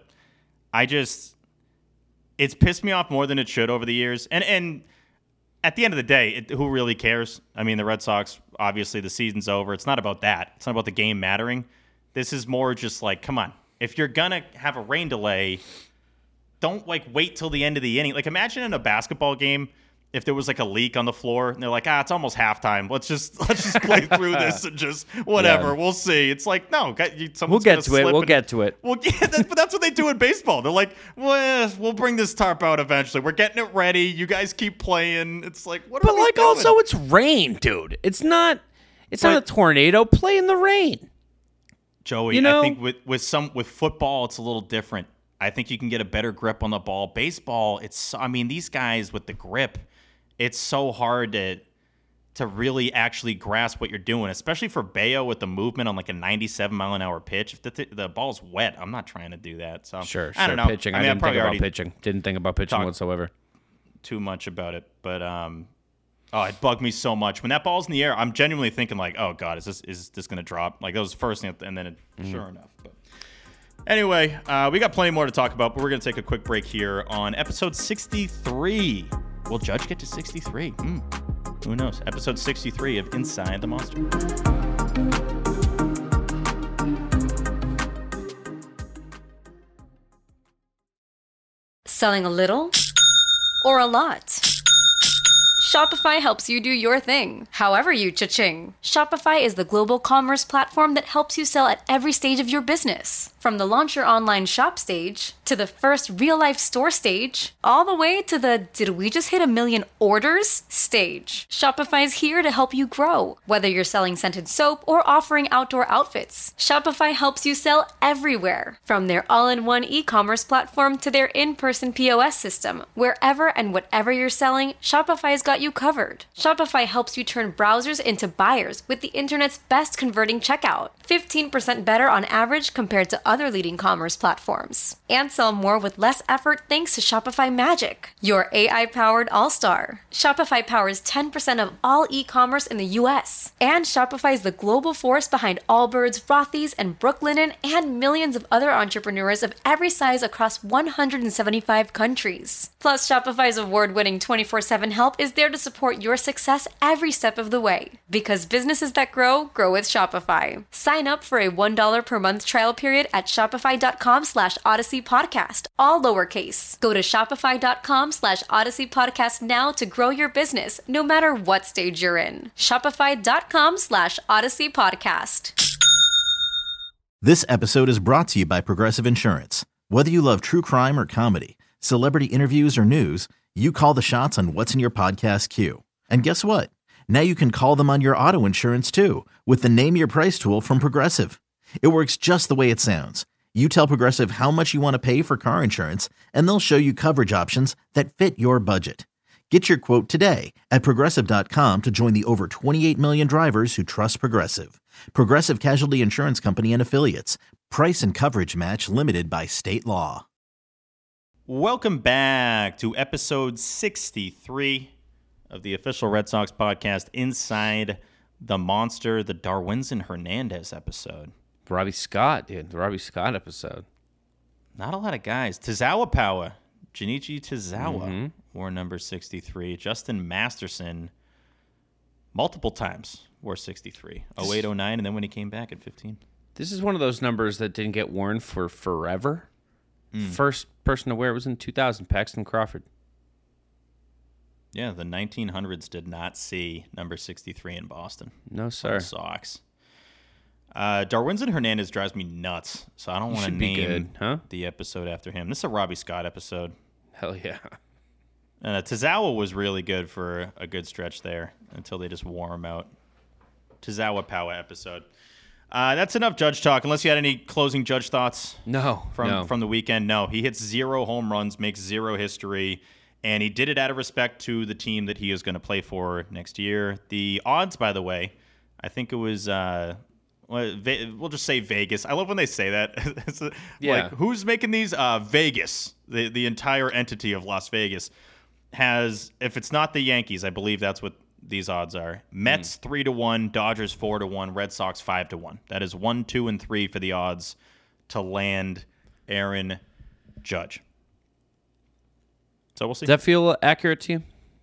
Speaker 6: it's pissed me off more than it should over the years. And at the end of the day, who really cares? I mean, the Red Sox, obviously the season's over. It's not about that. It's not about the game mattering. This is more just like, come on. If you're going to have a rain delay, don't, like, wait till the end of the inning. Like, imagine in a basketball game if there was, like, a leak on the floor, and they're like, it's almost halftime. Let's just play through this and just whatever. Yeah. We'll see. It's like, no.
Speaker 7: We'll get to it. We'll get to it.
Speaker 6: Well, yeah, but that's what they do in baseball. They're like, we'll bring this tarp out eventually. We're getting it ready. You guys keep playing. It's like, what are we doing? But, like,
Speaker 7: also, it's rain, dude. It's not a tornado. Play in the rain.
Speaker 6: Joey, I think with football, it's a little different. I think you can get a better grip on the ball. Baseball, these guys with the grip, it's so hard to really actually grasp what you're doing, especially for Bayo with the movement on like a 97-mile-an-hour pitch. If the ball's wet, I'm not trying to do that. So
Speaker 7: sure.
Speaker 6: I don't know.
Speaker 7: Pitching. I didn't think about pitching. Didn't think about pitching whatsoever.
Speaker 6: Too much about it, but it bugged me so much. When that ball's in the air, I'm genuinely thinking like, oh, God, is this going to drop? Like, that was the first thing, and then sure enough. But anyway, we got plenty more to talk about, but we're going to take a quick break here on episode 63. Will Judge get to 63? Who knows? Episode 63 of Inside the Monster.
Speaker 8: Selling a little or a lot? Shopify helps you do your thing, however you cha-ching. Shopify is the global commerce platform that helps you sell at every stage of your business. From the launch your online shop stage, to the first real-life store stage, all the way to the did we just hit 1 million orders stage. Shopify's here to help you grow. Whether you're selling scented soap or offering outdoor outfits, Shopify helps you sell everywhere. From their all-in-one e-commerce platform to their in-person POS system, wherever and whatever you're selling, Shopify's got you covered. Shopify helps you turn browsers into buyers with the internet's best converting checkout. 15% better on average compared to other leading commerce platforms. And sell more with less effort thanks to Shopify Magic, your AI-powered all-star. Shopify powers 10% of all e-commerce in the US. And Shopify is the global force behind Allbirds, Rothy's, and Brooklinen, and millions of other entrepreneurs of every size across 175 countries. Plus, Shopify's award-winning 24/7 help is there to support your success every step of the way. Because businesses that grow with Shopify. Sign up for a $1 per month trial period at shopify.com/Odyssey Podcast, all lowercase. Go to shopify.com/Odyssey Podcast now to grow your business, no matter what stage you're in. Shopify.com/Odyssey Podcast.
Speaker 9: This episode is brought to you by Progressive Insurance. Whether you love true crime or comedy, celebrity interviews or news, you call the shots on what's in your podcast queue. And guess what? Now you can call them on your auto insurance too with the Name Your Price tool from Progressive. It works just the way it sounds. You tell Progressive how much you want to pay for car insurance, and they'll show you coverage options that fit your budget. Get your quote today at Progressive.com to join the over 28 million drivers who trust Progressive. Progressive Casualty Insurance Company and Affiliates. Price and coverage match limited by state law.
Speaker 6: Welcome back to episode 63 of the official Red Sox podcast, Inside the Monster, the Darwinzon Hernandez episode.
Speaker 7: Robbie Scott, dude. The Robbie Scott episode.
Speaker 6: Not a lot of guys. Tazawa Power. Junichi Tazawa wore number 63. Justin Masterson, multiple times, wore 63. 08, 09, and then when he came back at 15.
Speaker 7: This is one of those numbers that didn't get worn for forever. First person to wear it was in 2000, Paxton Crawford.
Speaker 6: Yeah, the 1900s did not see number 63 in Boston.
Speaker 7: No, sir.
Speaker 6: Sox. Darwinzon Hernandez drives me nuts, so I don't want to name the episode after him. This is a Robbie Scott episode.
Speaker 7: Hell yeah.
Speaker 6: Tazawa was really good for a good stretch there until they just wore him out. Tazawa Power episode. That's enough Judge talk, unless you had any closing Judge thoughts. From the weekend. No, he hits 0 home runs, makes 0 history, and he did it out of respect to the team that he is going to play for next year. The odds, by the way, I think it was... we'll just say Vegas. I love when they say that. Like, who's making these? Vegas, the entire entity of Las Vegas, has, if it's not the Yankees, I believe that's what these odds are. Mets 3-1, Dodgers 4-1, Red Sox 5-1. That is 1, 2, and 3 for the odds to land Aaron Judge. So we'll see.
Speaker 7: Does that feel accurate to you?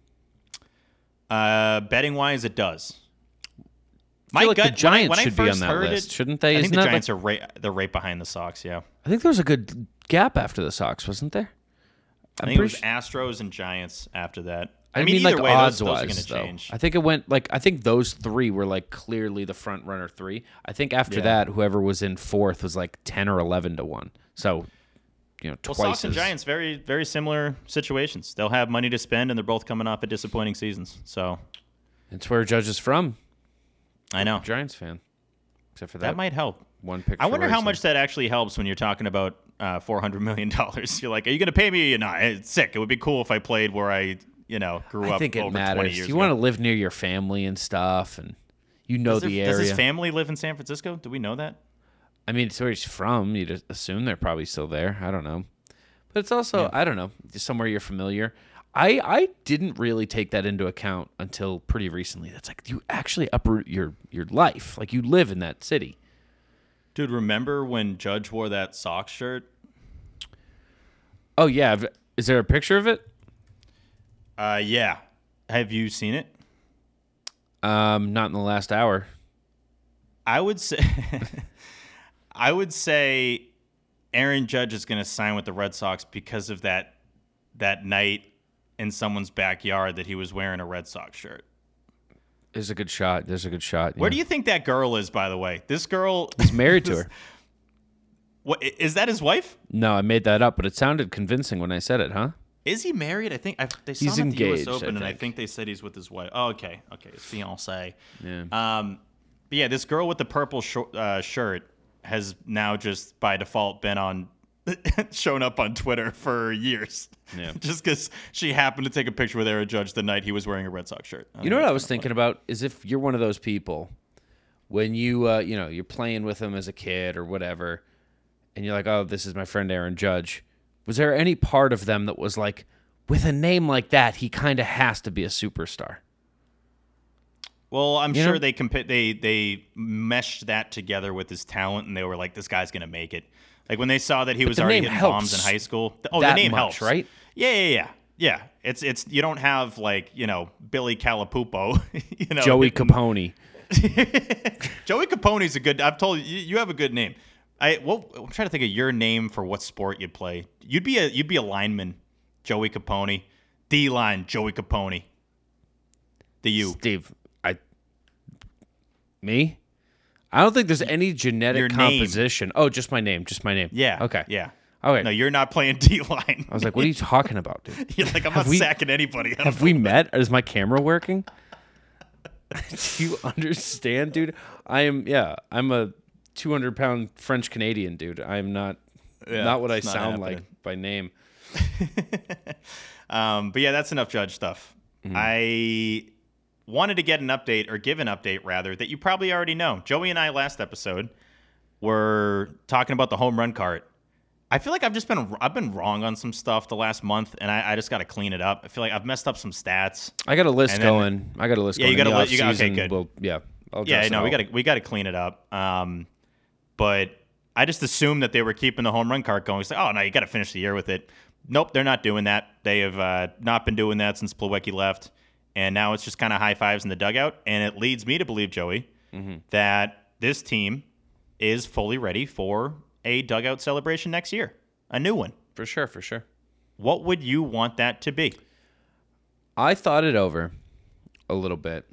Speaker 6: Betting wise, it does.
Speaker 7: I feel like the Giants should be on that list, shouldn't they?
Speaker 6: I think the Giants are right behind the Sox, yeah.
Speaker 7: I think there was a good gap after the Sox, wasn't there?
Speaker 6: I think it was Astros and Giants after that.
Speaker 7: I mean either way, those are going to change. I think it went I think those three were clearly the front runner 3. I think after that, whoever was in 4th was 10 or 11-1. So, twice.
Speaker 6: Sox and Giants, very, very similar situations. They'll have money to spend, and they're both coming off of disappointing seasons. So,
Speaker 7: it's where Judge is from.
Speaker 6: I know.
Speaker 7: Giants fan. Except for
Speaker 6: that might help.
Speaker 7: One picture.
Speaker 6: I wonder how much that actually helps when you're talking about $400 million. You're like, are you going to pay me? No, it's sick. It would be cool if I played where I, grew up.
Speaker 7: I think it
Speaker 6: over
Speaker 7: matters.
Speaker 6: 20 years
Speaker 7: you
Speaker 6: ago.
Speaker 7: Want to live near your family and stuff, and the area.
Speaker 6: Does his family live in San Francisco? Do we know that?
Speaker 7: I mean, it's where he's from. You just assume they're probably still there. I don't know. But it's also, I don't know, somewhere you're familiar. I didn't really take that into account until pretty recently. That's you actually uproot your life. You live in that city.
Speaker 6: Dude, remember when Judge wore that Sox shirt?
Speaker 7: Oh, yeah. Is there a picture of it?
Speaker 6: Yeah. Have you seen it?
Speaker 7: Not in the last hour.
Speaker 6: I would say Aaron Judge is going to sign with the Red Sox because of that night in someone's backyard that he was wearing a Red Sox shirt.
Speaker 7: There's a good shot. Where
Speaker 6: do you think that girl is, by the way? This girl
Speaker 7: is married to her.
Speaker 6: What is that? His wife?
Speaker 7: No, I made that up, but it sounded convincing when I said it, huh?
Speaker 6: Is he married? I think they saw
Speaker 7: He's
Speaker 6: him at the
Speaker 7: engaged,
Speaker 6: U.S. Open,
Speaker 7: I
Speaker 6: and I
Speaker 7: think.
Speaker 6: think they said he's with his wife. Oh, okay, his fiancée.
Speaker 7: Yeah.
Speaker 6: But yeah, this girl with the purple shirt has now just by default been on, shown up on Twitter for years.
Speaker 7: Yeah.
Speaker 6: Just because she happened to take a picture with Aaron Judge the night he was wearing a Red Sox shirt.
Speaker 7: You know what I was thinking about is if you're one of those people when you're playing with him as a kid or whatever, and you're like, oh, this is my friend Aaron Judge. Was there any part of them that was like, with a name like that, he kind of has to be a superstar?
Speaker 6: Well, I'm
Speaker 7: You
Speaker 6: sure
Speaker 7: know?
Speaker 6: they meshed that together with his talent, and they were like, this guy's gonna make it. Like when they saw that he was
Speaker 7: the
Speaker 6: already
Speaker 7: name
Speaker 6: hitting bombs
Speaker 7: helps
Speaker 6: in high school. The
Speaker 7: that
Speaker 6: name
Speaker 7: much,
Speaker 6: helps,
Speaker 7: right?
Speaker 6: Yeah. It's you don't have like Billy Calapupo,
Speaker 7: Joey Capone.
Speaker 6: Joey Capone's a good. I've told you, you have a good name. I'm trying to think of your name for what sport you'd play. You'd be a lineman, Joey Capone. D-line, Joey Capone. The U.
Speaker 7: Steve, me? I don't think there's any genetic
Speaker 6: Your name.
Speaker 7: composition. Oh, just my name.
Speaker 6: Yeah.
Speaker 7: Okay.
Speaker 6: Yeah.
Speaker 7: Okay.
Speaker 6: No, you're not playing D-line.
Speaker 7: I was like, what are you talking about, dude?
Speaker 6: You're like, I'm not sacking anybody.
Speaker 7: Have we met? Is my camera working? Do you understand, dude? I'm a 200-pound French Canadian, dude. I'm not what I sound like by name.
Speaker 6: But yeah, that's enough Judge stuff.
Speaker 7: Mm-hmm.
Speaker 6: I wanted to get an update, or give an update rather, that you probably already know. Joey and I last episode were talking about the home run cart. I feel like I've been wrong on some stuff the last month, and I just got to clean it up. I feel like I've messed up some stats.
Speaker 7: I got a list going. Yeah,
Speaker 6: you got a list. Okay, good.
Speaker 7: I'll dress it out.
Speaker 6: we got to clean it up. But I just assumed that they were keeping the home run cart going. It's like, oh no, you got to finish the year with it. Nope, they're not doing that. They have not been doing that since Plawecki left, and now it's just kind of high fives in the dugout. And it leads me to believe, Joey, that this team is fully ready for a dugout celebration next year, a new one.
Speaker 7: For sure.
Speaker 6: What would you want that to be?
Speaker 7: I thought it over a little bit.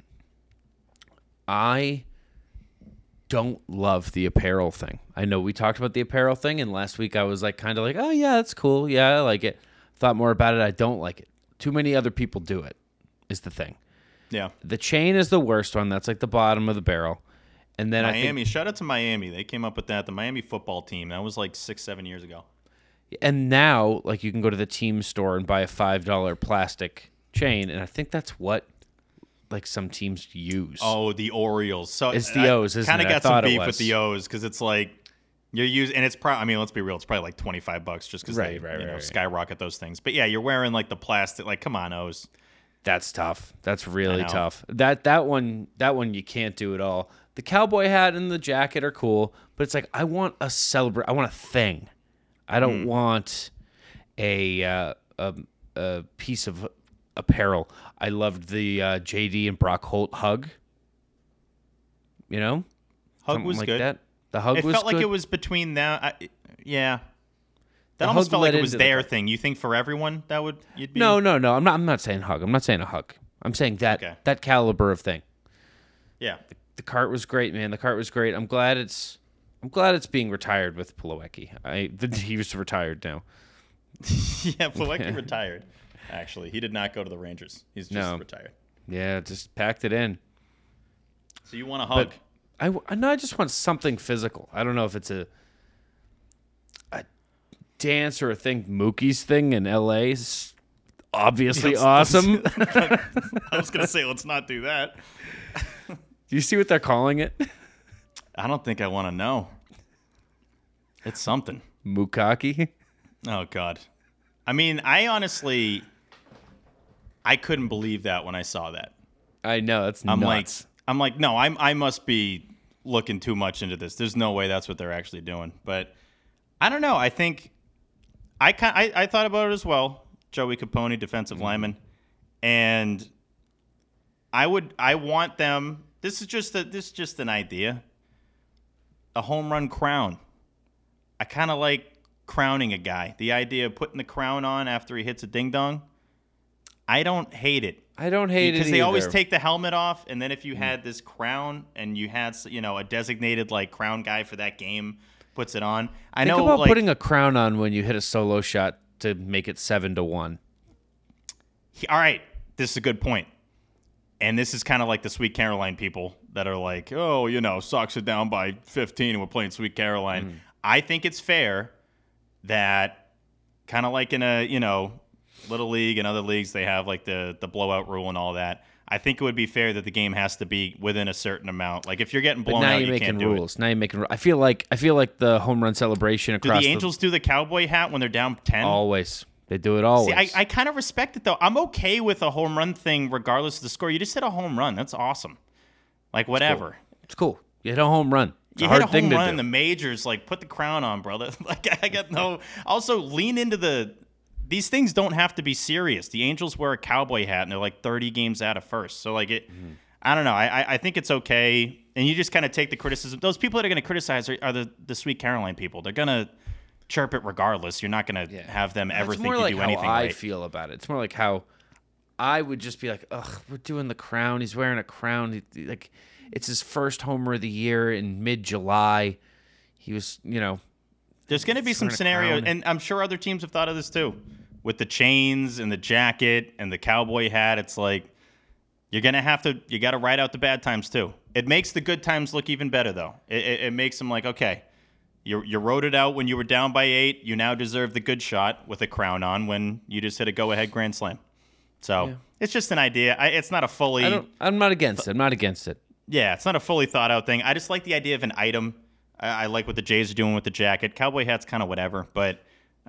Speaker 7: I don't love the apparel thing. I know we talked about the apparel thing, and last week I was like, kind of like, oh yeah, that's cool. Yeah, I like it. Thought more about it. I don't like it. Too many other people do it, is the thing.
Speaker 6: Yeah.
Speaker 7: The chain is the worst one. That's like the bottom of the barrel. And then
Speaker 6: Miami, shout out to Miami. They came up with that. The Miami football team. That was like 6-7 years ago.
Speaker 7: And now, like, you can go to the team store and buy a $5 plastic chain, and I think that's what, like, some teams use.
Speaker 6: Oh, the Orioles. So
Speaker 7: it's the O's, isn't it?
Speaker 6: Kind of got some beef with the O's because it's like you're using, and it's probably. I mean, let's be real. It's probably like $25 just because they skyrocket those things. But yeah, you're wearing like the plastic. Like, come on, O's.
Speaker 7: That's tough. That's really tough. That one you can't do at all. The cowboy hat and the jacket are cool, but it's like I want a I want a thing. I don't want a piece of apparel. I loved the JD and Brock Holt hug. You know,
Speaker 6: hug
Speaker 7: something
Speaker 6: was
Speaker 7: like
Speaker 6: good.
Speaker 7: That. The hug was
Speaker 6: It felt
Speaker 7: good.
Speaker 6: like it was between that. Yeah. That almost felt like it was their thing. You think for everyone that you'd be?
Speaker 7: No. I'm not saying hug. I'm not saying a hug. I'm saying that caliber of thing.
Speaker 6: Yeah.
Speaker 7: The cart was great, man. The cart was great. I'm glad it's being retired with Plawecki. He was retired now.
Speaker 6: Yeah, Plawecki retired. Actually, he did not go to the Rangers. He's just retired.
Speaker 7: Yeah, just packed it in.
Speaker 6: So you want a hug?
Speaker 7: I just want something physical. I don't know if it's a dance or a thing. Mookie's thing in L.A. is obviously awesome.
Speaker 6: I was going to say, let's not do that.
Speaker 7: Do you see what they're calling it?
Speaker 6: I don't think I want to know. It's something.
Speaker 7: Mookaki?
Speaker 6: Oh, God. I mean, I honestly, I couldn't believe that when I saw that.
Speaker 7: I know, that's nuts.
Speaker 6: I'm like, no, I must be looking too much into this. There's no way that's what they're actually doing. But I don't know. I think I thought about it as well. Joey Capone, defensive lineman, and I want them. This is just an idea. A home run crown. I kind of like crowning a guy. The idea of putting the crown on after he hits a ding dong. I don't hate it.
Speaker 7: I don't hate it
Speaker 6: because they always take the helmet off, and then if you had this crown and you had a designated like crown guy for that game, puts it on.
Speaker 7: Think about putting a crown on when you hit a solo shot to make it 7-1.
Speaker 6: All right, this is a good point. And this is kind of like the Sweet Caroline people that are like, oh, Sox are down by 15 and we're playing Sweet Caroline. I think it's fair that kind of like in a, Little League and other leagues, they have like the blowout rule and all that. I think it would be fair that the game has to be within a certain amount. Like if you're getting blown out, you can't do it.
Speaker 7: Now you're making rules. I feel like the home run celebration across.
Speaker 6: Do the Angels do the cowboy hat when they're down 10?
Speaker 7: Always. They do it always.
Speaker 6: See, I kind of respect it though. I'm okay with a home run thing regardless of the score. You just hit a home run. That's awesome. Like whatever.
Speaker 7: It's cool. You hit a home run.
Speaker 6: You hit a home run in the majors. Like put the crown on, brother. Like I got no. Also lean into the. These things don't have to be serious. The Angels wear a cowboy hat, and they're like 30 games out of first. So, like, I don't know. I think it's okay. And you just kind of take the criticism. Those people that are going to criticize are the Sweet Caroline people. They're going to chirp it regardless. You're not going to have them ever think you do anything right. It's more like how I
Speaker 7: feel about it. It's more like how I would just be like, ugh, we're doing the crown. He's wearing a crown. Like, it's his first homer of the year in mid-July. He was,
Speaker 6: There's going to be some scenarios, and I'm sure other teams have thought of this too. With the chains and the jacket and the cowboy hat, it's like you got to ride out the bad times too. It makes the good times look even better though. It makes them like, okay, you rode it out when you were down by 8. You now deserve the good shot with a crown on when you just hit a go-ahead grand slam. So It's just an idea. It's not a fully.
Speaker 7: I'm not against it. I'm not against it.
Speaker 6: Yeah, it's not a fully thought out thing. I just like the idea of an item. I like what the Jays are doing with the jacket. Cowboy hat's kind of whatever, but.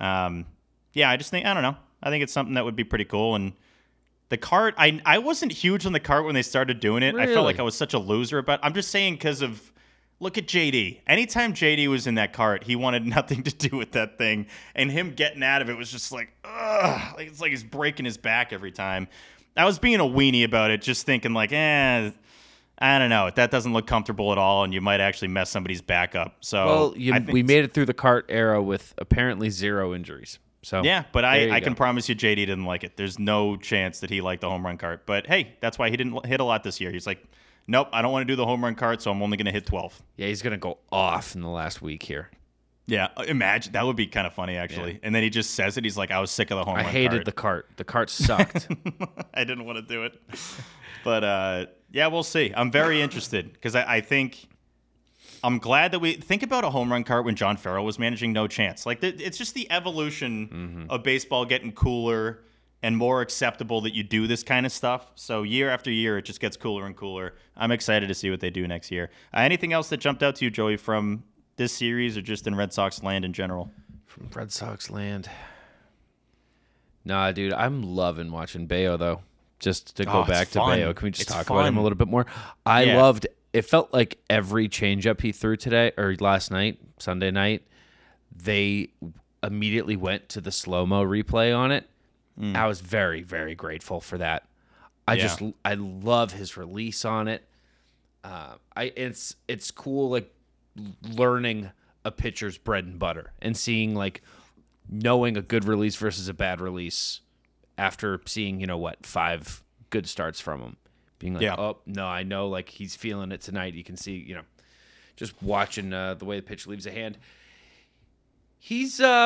Speaker 6: Yeah, I don't know. I think it's something that would be pretty cool. And the cart, I wasn't huge on the cart when they started doing it.
Speaker 7: Really?
Speaker 6: I felt like I was such a loser about it. I'm just saying look at JD. Anytime JD was in that cart, he wanted nothing to do with that thing. And him getting out of it was just like, ugh. Like, it's like he's breaking his back every time. I was being a weenie about it, just thinking like, I don't know. That doesn't look comfortable at all, and you might actually mess somebody's back up. So
Speaker 7: we made it through the cart era with apparently 0 injuries. So
Speaker 6: yeah, but I can promise you JD didn't like it. There's no chance that he liked the home run cart. But hey, that's why he didn't hit a lot this year. He's like, nope, I don't want to do the home run cart, so I'm only going to hit 12.
Speaker 7: Yeah, he's going to go off in the last week here.
Speaker 6: Yeah, imagine. That would be kind of funny, actually. Yeah. And then he just says it. He's like, I was sick of the home run cart.
Speaker 7: I hated the cart. The cart sucked.
Speaker 6: I didn't want to do it. But, yeah, we'll see. I'm very interested because I think I'm glad that we think about a home run cart when John Farrell was managing. No chance. Like it's just the evolution of baseball getting cooler and more acceptable that you do this kind of stuff. So year after year, it just gets cooler and cooler. I'm excited to see what they do next year. Anything else that jumped out to you, Joey, from this series or just in Red Sox land in general?
Speaker 7: From Red Sox land. Nah, dude, I'm loving watching Bayo though. Just to go back to Bayo, can we just talk about him a little bit more? I loved. It felt like every changeup he threw today or last night, Sunday night, they immediately went to the slow-mo replay on it. I was very, very grateful for that. I love his release on it. It's cool, like learning a pitcher's bread and butter and seeing knowing a good release versus a bad release after seeing 5 good starts from him. Being like, oh, no, I know, he's feeling it tonight. You can see, just watching the way the pitch leaves a hand. He's, I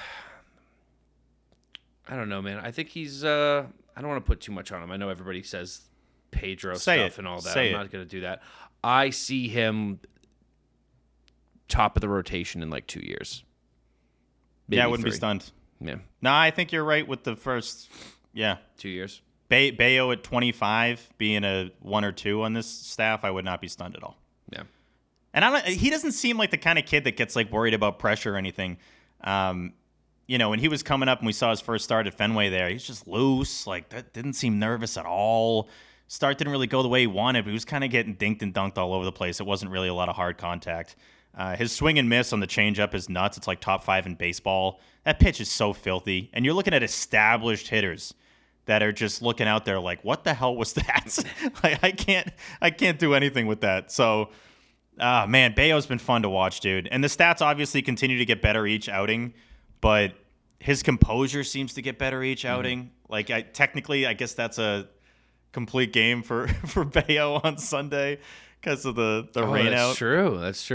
Speaker 7: don't know, man. I think he's, I don't want to put too much on him. I know everybody says Pedro stuff and all that. I'm not going to do that. I see him top of the rotation in 2 years. Maybe
Speaker 6: I wouldn't
Speaker 7: 3.
Speaker 6: be stunned.
Speaker 7: Yeah.
Speaker 6: No, I think you're right with the first,
Speaker 7: 2 years.
Speaker 6: Bayo at 25, being a 1 or 2 on this staff, I would not be stunned at all.
Speaker 7: Yeah,
Speaker 6: and he doesn't seem like the kind of kid that gets worried about pressure or anything. When he was coming up and we saw his first start at Fenway there, he's just loose. That didn't seem nervous at all. Start didn't really go the way he wanted, but he was kind of getting dinked and dunked all over the place. It wasn't really a lot of hard contact. His swing and miss on the changeup is nuts. It's top 5 in baseball. That pitch is so filthy, and you're looking at established hitters that are just looking out there what the hell was that? I can't do anything with that. So, man, Bayo's been fun to watch, dude. And the stats obviously continue to get better each outing, but his composure seems to get better each outing. Technically, I guess that's a complete game for Bayo on Sunday because of the rain out.
Speaker 7: That's true.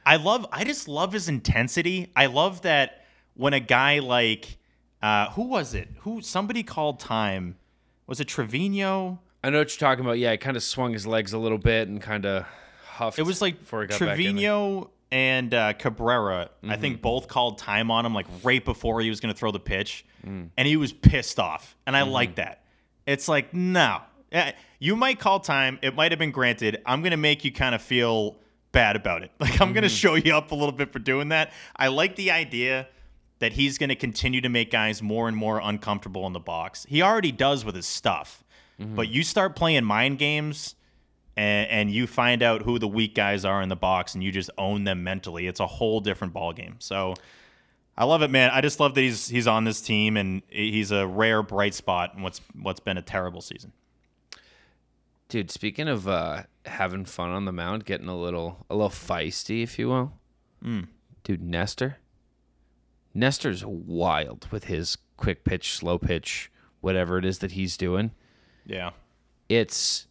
Speaker 6: I just love his intensity. I love that when a guy like, who was it? Somebody called time. Was it Trevino?
Speaker 7: I know what you're talking about. Yeah, he kind of swung his legs a little bit and kind of huffed.
Speaker 6: It was like Trevino and Cabrera. I think both called time on him like right before he was going to throw the pitch, and he was pissed off. And I like that. It's like, no, you might call time. It might have been granted. I'm going to make you kind of feel bad about it. Like I'm going to show you up a little bit for doing that. I like the idea that he's going to continue to make guys more and more uncomfortable in the box. He already does with his stuff. But you start playing mind games and you find out who the weak guys are in the box and you just own them mentally. It's a whole different ballgame. So I love it, man. I just love that he's on this team and he's a rare bright spot in what's been a terrible season.
Speaker 7: Dude, speaking of having fun on the mound, getting a little feisty, if you will. Dude, Nestor's wild with his quick pitch, slow pitch, whatever it is that he's doing.
Speaker 6: Yeah.
Speaker 7: It's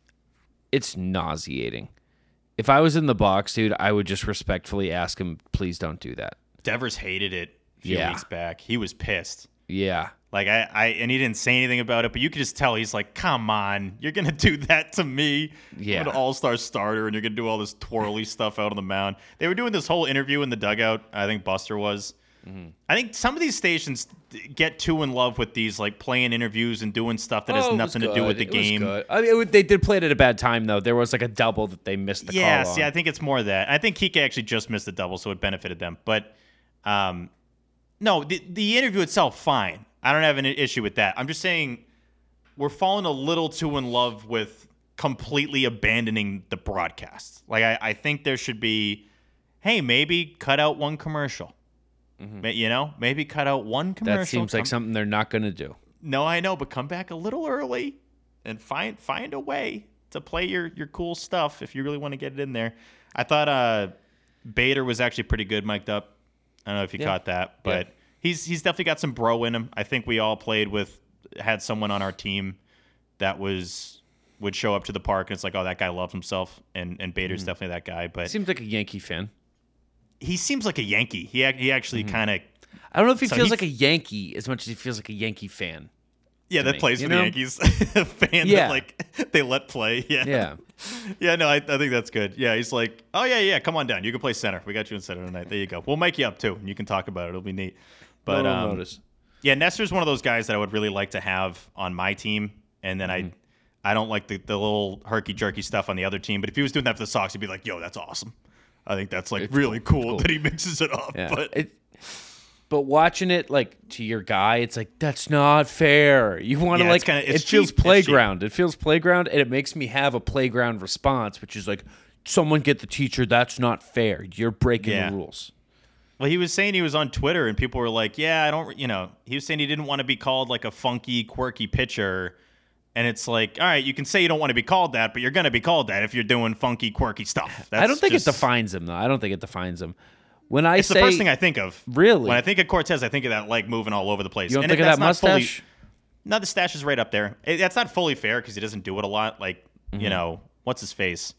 Speaker 7: nauseating. If I was in the box, dude, I would just respectfully ask him, please don't do that.
Speaker 6: Devers hated it a few weeks back. He was pissed.
Speaker 7: Yeah.
Speaker 6: Like and he didn't say anything about it, but you could just tell he's like, come on, you're going to do that to me?
Speaker 7: Yeah.
Speaker 6: I'm an all-star starter, and you're going to do all this twirly stuff out on the mound. They were doing this whole interview in the dugout, I think Buster was. I think some of these stations get too in love with these, like playing interviews and doing stuff that has nothing to do with the game.
Speaker 7: Was good. I mean, they did play it at a bad time, though. There was like a double that they missed the call on.
Speaker 6: Yeah, I think it's more that. I think Kike actually just missed the double, so it benefited them. But no, the interview itself, fine. I don't have an issue with that. I'm just saying we're falling a little too in love with completely abandoning the broadcast. Like I think there should be, hey, maybe cut out one commercial. You know, maybe cut out one commercial.
Speaker 7: That seems like something they're not going to do.
Speaker 6: No, I know, but come back a little early and find a way to play your cool stuff if you really want to get it in there. I thought Bader was actually pretty good mic'd up. I don't know if you caught that, but he's definitely got some bro in him. I think we all had someone on our team that would show up to the park and it's like, oh, that guy loves himself, and Bader's definitely that guy. But
Speaker 7: seems like a Yankee fan.
Speaker 6: He seems like a Yankee. He actually kind of.
Speaker 7: I don't know if he feels like a Yankee as much as he feels like a Yankee fan.
Speaker 6: Yeah, that plays for the Yankees. A fan that like they let play. Yeah. Yeah, no, I think that's good. Yeah, he's like, oh yeah, come on down. You can play center. We got you in center tonight. There you go. We'll mic you up too, and you can talk about it. It'll be neat. But
Speaker 7: notice.
Speaker 6: Yeah, Nestor's one of those guys that I would really like to have on my team, and then I don't like the little herky jerky stuff on the other team. But if he was doing that for the Sox, he'd be like, yo, that's awesome. I think that's like really cool that he mixes it up.
Speaker 7: Yeah. But watching it like to your guy, it's like, that's not fair. You want to like, it feels playground. It feels playground, and it makes me have a playground response, which is like, someone get the teacher. That's not fair. You're breaking the rules.
Speaker 6: Well, he was saying he was on Twitter, and people were like, he was saying he didn't want to be called like a funky, quirky pitcher. And it's like, all right, you can say you don't want to be called that, but you're going to be called that if you're doing funky, quirky stuff.
Speaker 7: I don't think it defines him, though. I don't think it defines him.
Speaker 6: It's the first thing I think of.
Speaker 7: Really?
Speaker 6: When I think of Cortez, I think of that leg moving all over the place.
Speaker 7: You don't think of that mustache?
Speaker 6: No, the stash is right up there. That's not fully fair because he doesn't do it a lot. Like, what's his face?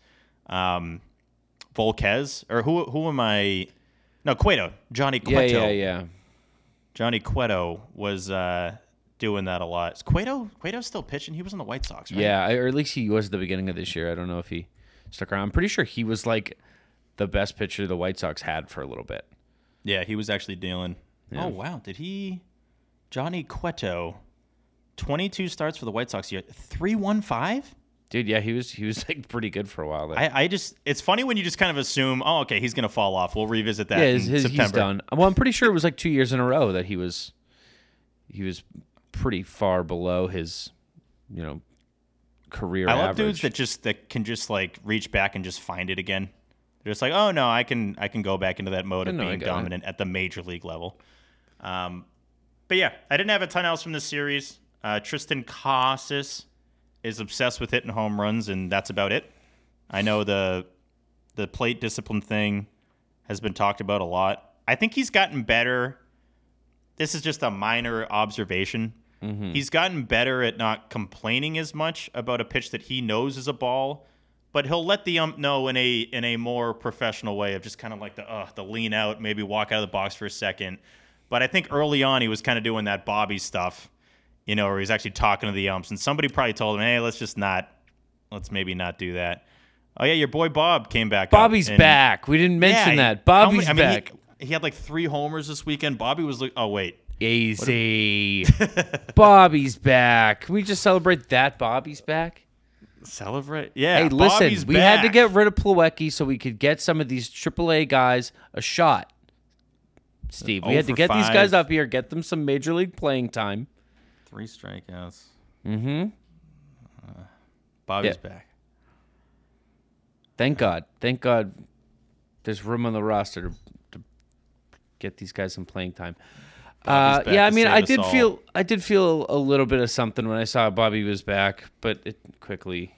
Speaker 6: Volquez? Or who am I? No, Cueto. Johnny Cueto.
Speaker 7: Yeah.
Speaker 6: Johnny Cueto was doing that a lot. Is Cueto's still pitching? He was on the White Sox, right?
Speaker 7: Yeah, or at least he was at the beginning of this year. I don't know if he stuck around. I'm pretty sure he was like the best pitcher the White Sox had for a little bit.
Speaker 6: Yeah, he was actually dealing. Yeah. Oh, wow. Johnny Cueto, 22 starts for the White Sox here. 3.15?
Speaker 7: Dude, yeah, he was like pretty good for a while there.
Speaker 6: It's funny when you just kind of assume, oh, okay, he's going to fall off. We'll revisit that in September.
Speaker 7: He's done. Well, I'm pretty sure it was like 2 years in a row that he was pretty far below his, career average.
Speaker 6: I love dudes that can just like reach back and just find it again. They're just like, oh no, I can go back into that mode of being dominant at the major league level. But yeah, I didn't have a ton else from this series. Triston Casas is obsessed with hitting home runs, and that's about it. I know the plate discipline thing has been talked about a lot. I think he's gotten better. This is just a minor observation. Mm-hmm. He's gotten better at not complaining as much about a pitch that he knows is a ball but he'll let the ump know in a more professional way of just kind of like the lean out, maybe walk out of the box for a second. But I think early on he was kind of doing that Bobby stuff, where he's actually talking to the umps. And somebody probably told him, hey, let's maybe not do that. Oh, yeah, your boy Bob came back.
Speaker 7: Bobby's back. We didn't mention that. Bobby's back.
Speaker 6: He had like 3 homers this weekend. Bobby was like, oh, wait.
Speaker 7: Easy. Bobby's back. Can we just celebrate that Bobby's back?
Speaker 6: Celebrate? Yeah.
Speaker 7: Hey, listen, we had to get rid of Plawecki so we could get some of these AAA guys a shot. Steve, we had to get these guys up here, get them some Major League playing time.
Speaker 6: 3 strikeouts.
Speaker 7: Mm-hmm.
Speaker 6: Bobby's back.
Speaker 7: Thank God. Thank God there's room on the roster to get these guys some playing time. Yeah, I mean, I did feel a little bit of something when I saw Bobby was back, but it quickly,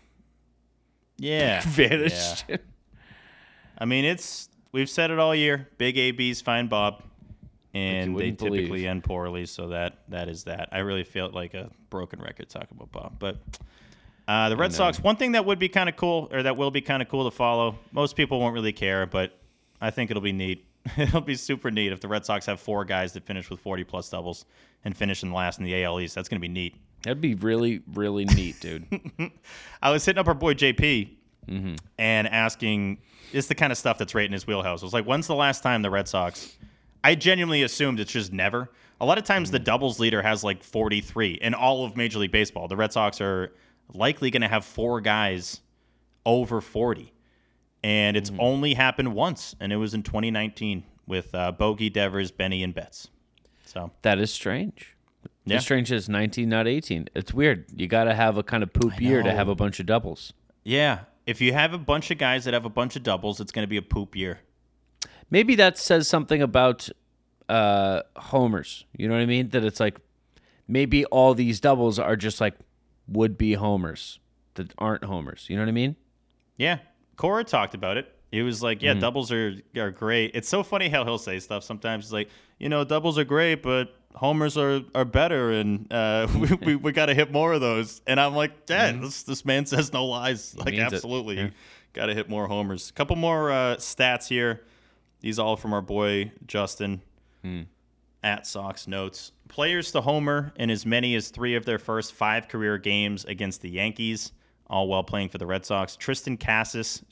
Speaker 7: vanished.
Speaker 6: Yeah. I mean, we've said it all year. Big ABs find Bob, and they typically end poorly. So that is that. I really feel like a broken record talking about Bob, but the Red Sox. One thing that would be kind of cool, or that will be kind of cool to follow. Most people won't really care, but I think it'll be neat. It'll be super neat if the Red Sox have 4 guys that finish with 40-plus doubles and finish in last in the AL East. That's going to be neat.
Speaker 7: That'd be really, really neat, dude.
Speaker 6: I was hitting up our boy JP and asking, this is the kind of stuff that's right in his wheelhouse. I was like, when's the last time the Red Sox? I genuinely assumed it's just never. A lot of times the doubles leader has like 43 in all of Major League Baseball. The Red Sox are likely going to have 4 guys over 40. And it's only happened once, and it was in 2019 with Bogey, Devers, Benny, and Betts. So
Speaker 7: that is strange. Yeah. It's strange as 19, not 18. It's weird. You got to have a kind of poop year to have a bunch of doubles.
Speaker 6: Yeah. If you have a bunch of guys that have a bunch of doubles, it's going to be a poop year.
Speaker 7: Maybe that says something about homers. You know what I mean? That it's like maybe all these doubles are just like would-be homers that aren't homers. You know what I mean?
Speaker 6: Yeah. Cora talked about it. He was like, yeah, doubles are great. It's so funny how he'll say stuff sometimes. He's like, doubles are great, but homers are better, and we got to hit more of those. And I'm like, Dad, this man says no lies. Like, absolutely. Yeah. Got to hit more homers. A couple more stats here. These all from our boy Justin at Sox Notes. Players to homer in as many as 3 of their first 5 career games against the Yankees, all while playing for the Red Sox. Triston Casas,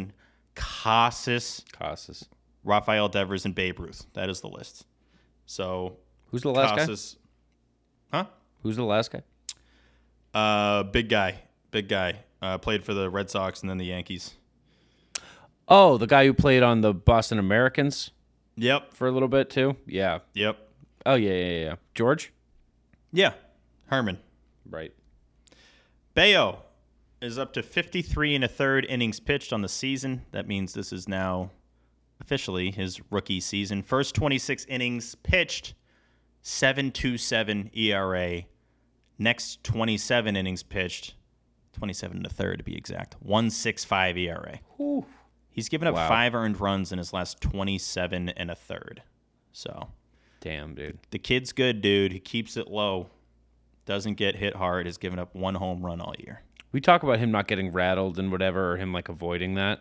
Speaker 6: Rafael Devers, and Babe Ruth. That is the list. So
Speaker 7: who's the last guy?
Speaker 6: Huh?
Speaker 7: Who's the last guy?
Speaker 6: Big guy. Played for the Red Sox and then the Yankees.
Speaker 7: Oh, the guy who played on the Boston Americans?
Speaker 6: Yep.
Speaker 7: For a little bit, too? Yeah.
Speaker 6: Yep.
Speaker 7: Oh, yeah. George?
Speaker 6: Yeah. Herman.
Speaker 7: Right.
Speaker 6: Bayo is up to 53 1/3 innings pitched on the season. That means this is now officially his rookie season. First 26 innings pitched, 7.27 ERA. Next 27 innings pitched, 27 1/3 to be exact, 1.65 ERA.
Speaker 7: Whew.
Speaker 6: He's given up 5 earned runs in his last 27 1/3. So,
Speaker 7: damn, dude.
Speaker 6: The kid's good, dude. He keeps it low. Doesn't get hit hard. Has given up 1 home run all year.
Speaker 7: We talk about him not getting rattled and whatever, or him like avoiding that.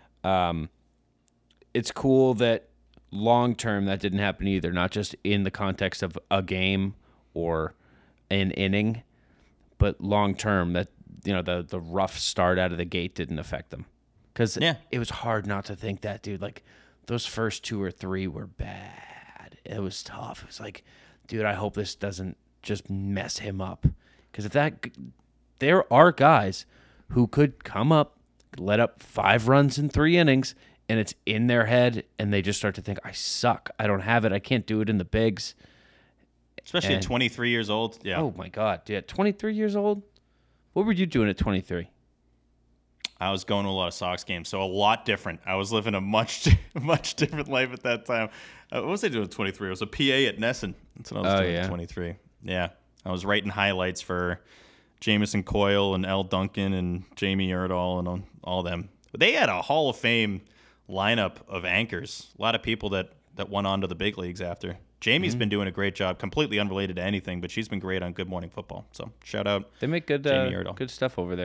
Speaker 7: It's cool that long term that didn't happen either, not just in the context of a game or an inning, but long term that the rough start out of the gate didn't affect them. Because it was hard not to think that, dude. Like those first 2 or 3 were bad. It was tough. It was like, dude, I hope this doesn't just mess him up. Because there are guys who could come up, let up 5 runs in 3 innings, and it's in their head, and they just start to think, I suck. I don't have it. I can't do it in the bigs.
Speaker 6: Especially at 23 years old. Yeah.
Speaker 7: Oh, my God. Dude, at 23 years old? What were you doing at 23?
Speaker 6: I was going to a lot of Sox games, so a lot different. I was living a much different life at that time. What was I doing at 23? I was a PA at Nesson. That's what I was doing at 23. Yeah. I was writing highlights for Jamison Coyle and Al Duncan and Jamie Erdahl and all them. They had a Hall of Fame lineup of anchors. A lot of people that went on to the big leagues after. Jamie's been doing a great job, completely unrelated to anything, but she's been great on Good Morning Football. So shout out.
Speaker 7: They make good
Speaker 6: Jamie Erdahl.
Speaker 7: good stuff over there.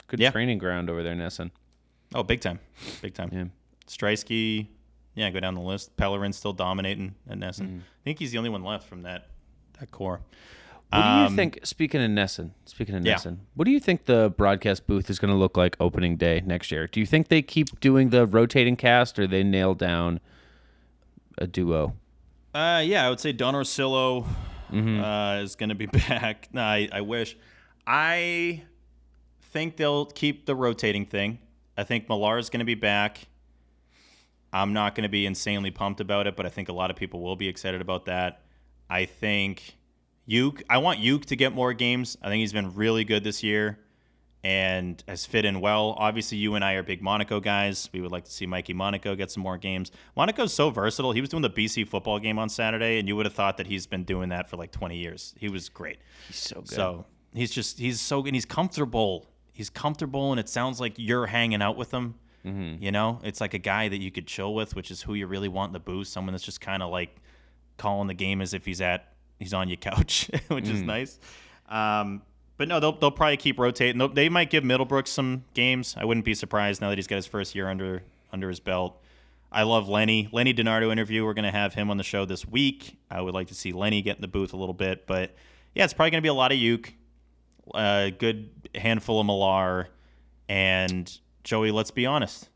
Speaker 7: Good training ground over there, Nesson.
Speaker 6: Oh, big time.
Speaker 7: Yeah.
Speaker 6: Streisky, go down the list. Pellerin's still dominating at Nesson. I think he's the only one left from that core.
Speaker 7: What do you think, speaking of Nesson, what do you think the broadcast booth is going to look like opening day next year? Do you think they keep doing the rotating cast, or they nail down a duo?
Speaker 6: I would say Don Orsillo is going to be back. No, I wish. I think they'll keep the rotating thing. I think Millar is going to be back. I'm not going to be insanely pumped about it, but I think a lot of people will be excited about that. I think I want Uke to get more games. I think he's been really good this year and has fit in well. Obviously, you and I are big Monaco guys. We would like to see Mikey Monaco get some more games. Monaco's so versatile. He was doing the BC football game on Saturday, and you would have thought that he's been doing that for like 20 years. He was great.
Speaker 7: He's so good.
Speaker 6: So he's so good. He's comfortable. He's comfortable, and it sounds like you're hanging out with him. You know, it's like a guy that you could chill with, which is who you really want in the booth. Someone that's just kind of like calling the game as if he's on your couch, which is nice. But no, they'll probably keep rotating. They might give Middlebrooks some games. I wouldn't be surprised now that he's got his first year under his belt. I love Lenny DiNardo interview. We're going to have him on the show this week. I would like to see Lenny get in the booth a little bit. But, yeah, it's probably going to be a lot of Uke, a good handful of Millar, and Joey, let's be honest.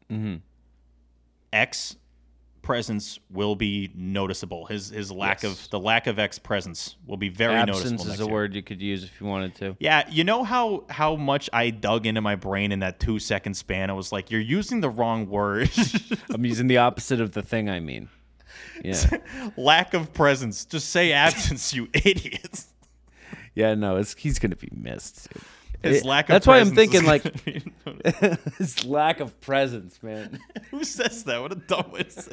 Speaker 6: X presence will be noticeable. His lack of X presence will be very noticeable.
Speaker 7: Absence is a word you could use if you wanted to.
Speaker 6: Yeah, you know how much I dug into my brain in that 2-second span. I was like, you're using the wrong word.
Speaker 7: I'm using the opposite of the thing I mean. Yeah.
Speaker 6: Lack of presence. Just say absence, you idiots.
Speaker 7: Yeah, no, he's going to be missed. Dude.
Speaker 6: His lack of
Speaker 7: That's why I'm
Speaker 6: presence
Speaker 7: thinking, like, his lack of presence, man.
Speaker 6: Who says that? What a dumb way to say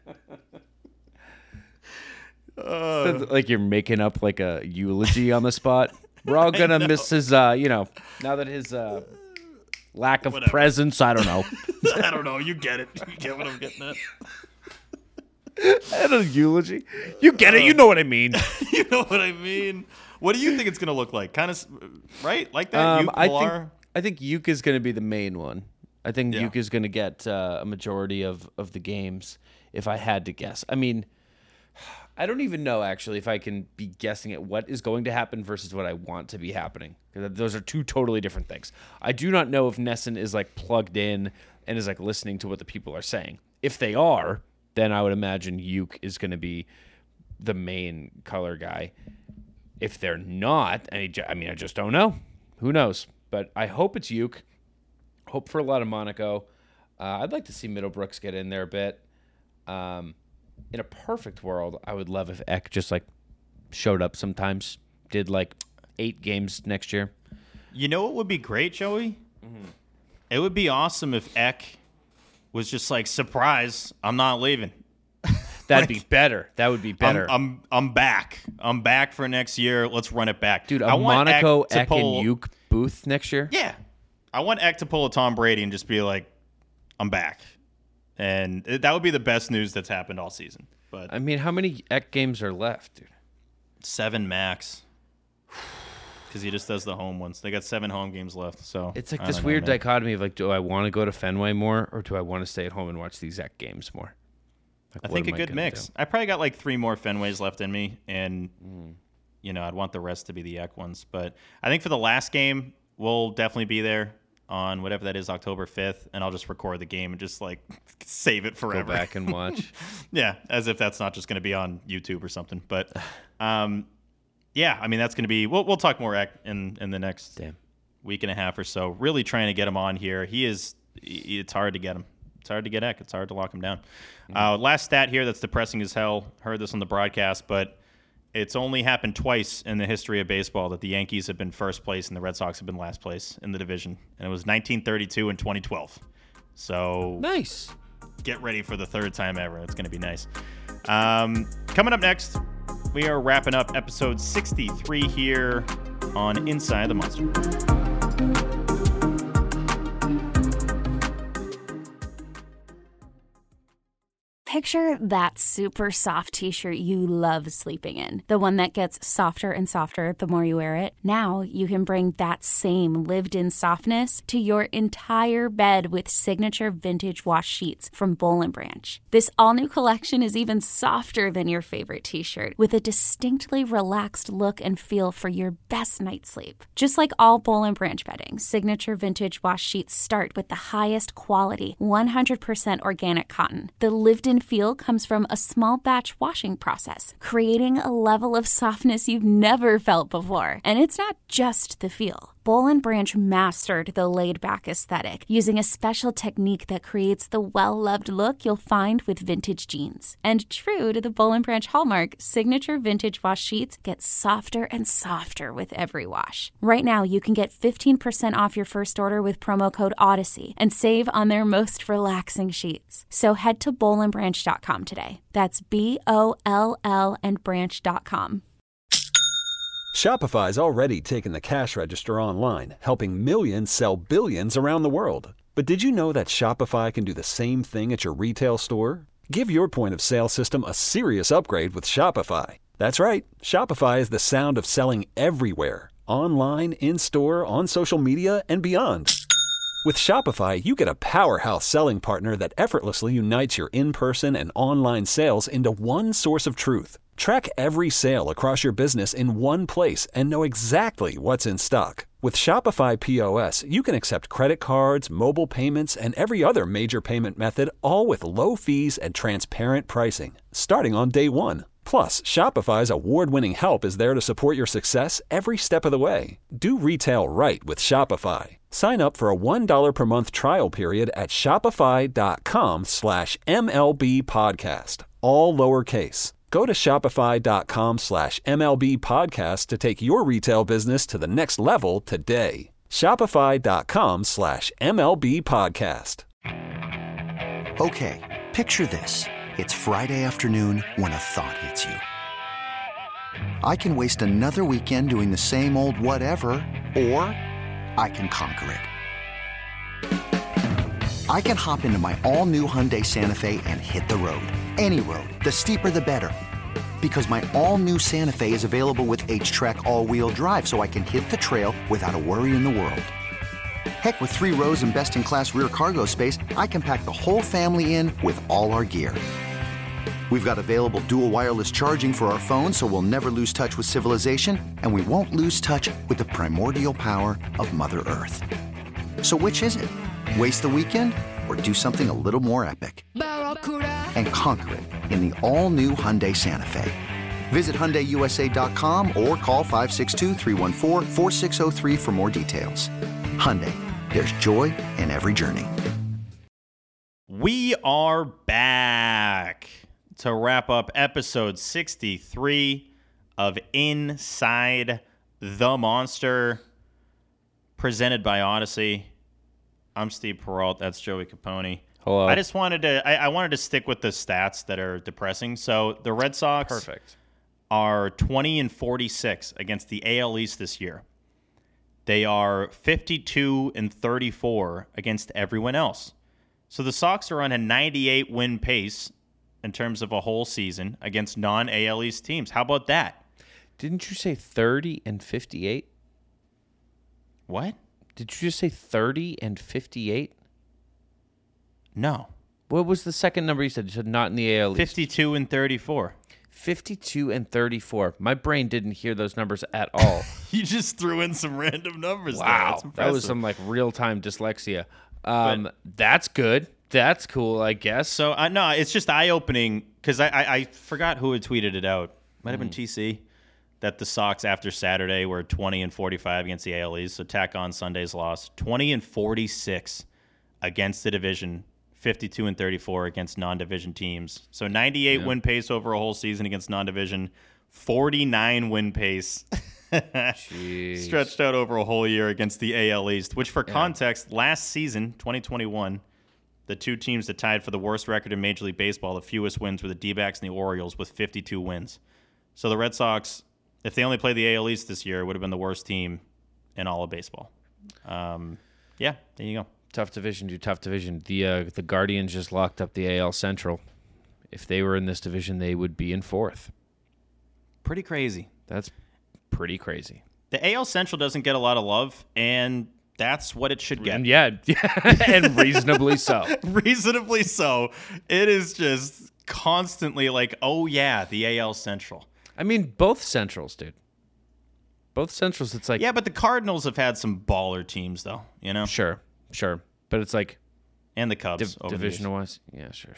Speaker 7: it. Like you're making up like a eulogy on the spot. We're all going to miss his, now that his lack of presence, I don't know.
Speaker 6: I don't know. You get it. You get what I'm getting at.
Speaker 7: I don't know, eulogy. You get it. You know what I mean.
Speaker 6: You know what I mean. What do you think it's going to look like? Kind of, right? Like that? Uke,
Speaker 7: I think Uke is going to be the main one. I think Uke is going to get a majority of the games, if I had to guess. I mean, I don't even know, actually, if I can be guessing at what is going to happen versus what I want to be happening. Those are two totally different things. I do not know if Nesson is, like, plugged in and is, like, listening to what the people are saying. If they are, then I would imagine Uke is going to be the main color guy. If they're not, I just don't know. Who knows? But I hope it's Uke. Hope for a lot of Monaco. I'd like to see Middlebrooks get in there a bit. In a perfect world, I would love if Eck just like showed up sometimes, did like 8 games next year.
Speaker 6: You know what would be great, Joey? It would be awesome if Eck was just like, surprise, I'm not leaving.
Speaker 7: That'd be better. That would be better.
Speaker 6: I'm back. I'm back for next year. Let's run it back.
Speaker 7: Dude, a Monaco, Eck, and Uke booth next year?
Speaker 6: Yeah. I want Eck to pull a Tom Brady and just be like, I'm back. And that would be the best news that's happened all season. But
Speaker 7: I mean, how many Eck games are left, dude?
Speaker 6: 7 max. Because he just does the home ones. They got 7 home games left. So
Speaker 7: it's like this weird dichotomy of like, do I want to go to Fenway more or do I want to stay at home and watch these Eck games more?
Speaker 6: Like, I think a good mix. I probably got like 3 more Fenways left in me, and I'd want the rest to be the Eck ones. But I think for the last game, we'll definitely be there on whatever that is, October 5th, and I'll just record the game and just like save it forever.
Speaker 7: Go back and watch.
Speaker 6: Yeah, as if that's not just going to be on YouTube or something. But yeah, I mean that's going to be. We'll talk more Eck in the next week and a half or so. Really trying to get him on here. It's hard to get him. It's hard to get Eck. It's hard to lock him down. Last stat here that's depressing as hell. Heard this on the broadcast, but it's only happened twice in the history of baseball that the Yankees have been first place and the Red Sox have been last place in the division. And it was 1932 and 2012. So
Speaker 7: nice.
Speaker 6: Get ready for the 3rd time ever. It's going to be nice. Coming up next, we are wrapping up episode 63 here on Inside the Monster.
Speaker 3: Picture that super soft t-shirt you love sleeping in, the one that gets softer and softer the more you wear it. Now you can bring that same lived-in softness to your entire bed with signature vintage wash sheets from Boll & Branch. This all-new collection is even softer than your favorite t-shirt, with a distinctly relaxed look and feel for your best night's sleep. Just like all Boll & Branch bedding, signature vintage wash sheets start with the highest quality, 100% organic cotton. The lived-in feel comes from a small batch washing process, creating a level of softness you've never felt before. And it's not just the feel. Boll & Branch mastered the laid-back aesthetic using a special technique that creates the well-loved look you'll find with vintage jeans. And true to the Boll & Branch hallmark, signature vintage wash sheets get softer and softer with every wash. Right now, you can get 15% off your first order with promo code Odyssey and save on their most relaxing sheets. So head to bollandbranch.com today. That's BOLL and branch.com.
Speaker 10: Shopify's already taken the cash register online, helping millions sell billions around the world. But did you know that Shopify can do the same thing at your retail store? Give your point of sale system a serious upgrade with Shopify. That's right. Shopify is the sound of selling everywhere. Online, in-store, on social media, and beyond. With Shopify, you get a powerhouse selling partner that effortlessly unites your in-person and online sales into one source of truth. Track every sale across your business in one place and know exactly what's in stock. With Shopify POS, you can accept credit cards, mobile payments, and every other major payment method, all with low fees and transparent pricing, starting on day one. Plus, Shopify's award-winning help is there to support your success every step of the way. Do retail right with Shopify. Sign up for a $1 per month trial period at shopify.com/MLB podcast, all lowercase. Go to shopify.com/MLB podcast to take your retail business to the next level today. Shopify.com/MLB podcast.
Speaker 11: Okay, picture this. It's Friday afternoon when a thought hits you. I can waste another weekend doing the same old whatever, or I can conquer it. I can hop into my all-new Hyundai Santa Fe and hit the road. Any road. The steeper, the better. Because my all-new Santa Fe is available with H-Track all-wheel drive, so I can hit the trail without a worry in the world. Heck, with 3 rows and best-in-class rear cargo space, I can pack the whole family in with all our gear. We've got available dual wireless charging for our phones, so we'll never lose touch with civilization, and we won't lose touch with the primordial power of Mother Earth. So which is it? Waste the weekend or do something a little more epic? And conquer it in the all-new Hyundai Santa Fe. Visit HyundaiUSA.com or call 562-314-4603 for more details. Hyundai, there's joy in every journey.
Speaker 6: We are back to wrap up episode 63 of Inside the Monster, presented by Odyssey. I'm Steve Perrault. That's Joey Capone.
Speaker 7: Hello.
Speaker 6: I just wanted to I wanted to stick with the stats that are depressing. So the Red Sox are 20-46 against the AL East this year. They are 52-34 against everyone else. So the Sox are on a 98 win pace in terms of a whole season against non-AL East teams. How about that?
Speaker 7: Didn't you say 30-58?
Speaker 6: What?
Speaker 7: Did you just say 30-58?
Speaker 6: No.
Speaker 7: What was the second number you said? You said not in the AL East.
Speaker 6: 52-34.
Speaker 7: 52-34. My brain didn't hear those numbers at all.
Speaker 6: You just threw in some random numbers.
Speaker 7: Wow.
Speaker 6: There.
Speaker 7: That was some like real-time dyslexia. That's good. That's cool, I guess.
Speaker 6: So, no, it's just eye-opening because I forgot who had tweeted it out. Might have been TC. That the Sox after Saturday were 20-45 against the AL East. So tack on Sunday's loss. 20-46 against the division. 52-34 against non-division teams. So 98 win pace over a whole season against non-division. 49 win pace stretched out over a whole year against the AL East. Which, for context, last season, 2021, the two teams that tied for the worst record in Major League Baseball, the fewest wins, were the D-backs and the Orioles with 52 wins. So the Red Sox, if they only played the AL East this year, would have been the worst team in all of baseball. There you go.
Speaker 7: Tough division, dude. Tough division. The Guardians just locked up the AL Central if they were in this division, they would be in 4th.
Speaker 6: Pretty crazy.
Speaker 7: That's pretty crazy.
Speaker 6: The AL Central doesn't get a lot of love, and that's what it should get.
Speaker 7: Yeah, and reasonably so.
Speaker 6: Reasonably so. It is just constantly like, oh yeah, the AL Central.
Speaker 7: I mean, both Centrals, dude. Both Centrals, it's like...
Speaker 6: Yeah, but the Cardinals have had some baller teams, though, you know?
Speaker 7: Sure. But it's like...
Speaker 6: And the Cubs.
Speaker 7: Division-wise. Yeah, sure.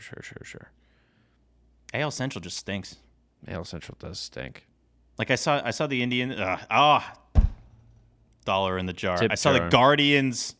Speaker 6: AL Central just stinks.
Speaker 7: AL Central does stink.
Speaker 6: Like, I saw the Indians... dollar in the jar.
Speaker 7: Tip
Speaker 6: I saw
Speaker 7: jar.
Speaker 6: the Guardians.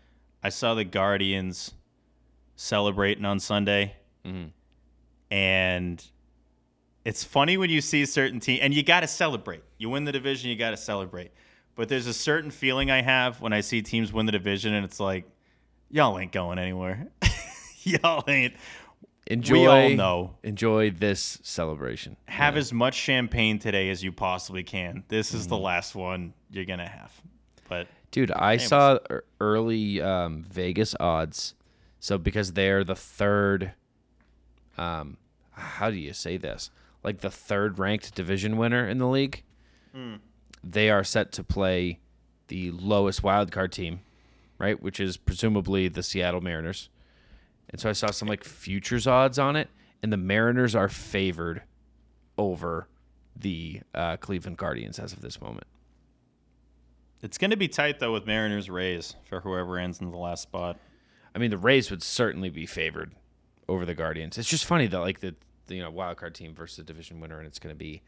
Speaker 6: Celebrating on Sunday.
Speaker 7: Mm-hmm.
Speaker 6: And it's funny when you see certain teams, and you got to celebrate. You win the division, you got to celebrate. But there's a certain feeling I have when I see teams win the division, and it's like, y'all ain't going anywhere. Y'all ain't. We all know.
Speaker 7: Enjoy this celebration.
Speaker 6: Have as much champagne today as you possibly can. This is the last one you're going to have. But
Speaker 7: dude, I saw early Vegas odds. So because they're the third, how do you say this? Like the third ranked division winner in the league. They are set to play the lowest wildcard team, right? Which is presumably the Seattle Mariners. And so I saw some like futures odds on it, and the Mariners are favored over the Cleveland Guardians as of this moment.
Speaker 6: It's going to be tight though with Mariners Rays for whoever ends in the last spot.
Speaker 7: I mean, the Rays would certainly be favored over the Guardians. It's just funny that like the wild card team versus the division winner, and it's going to be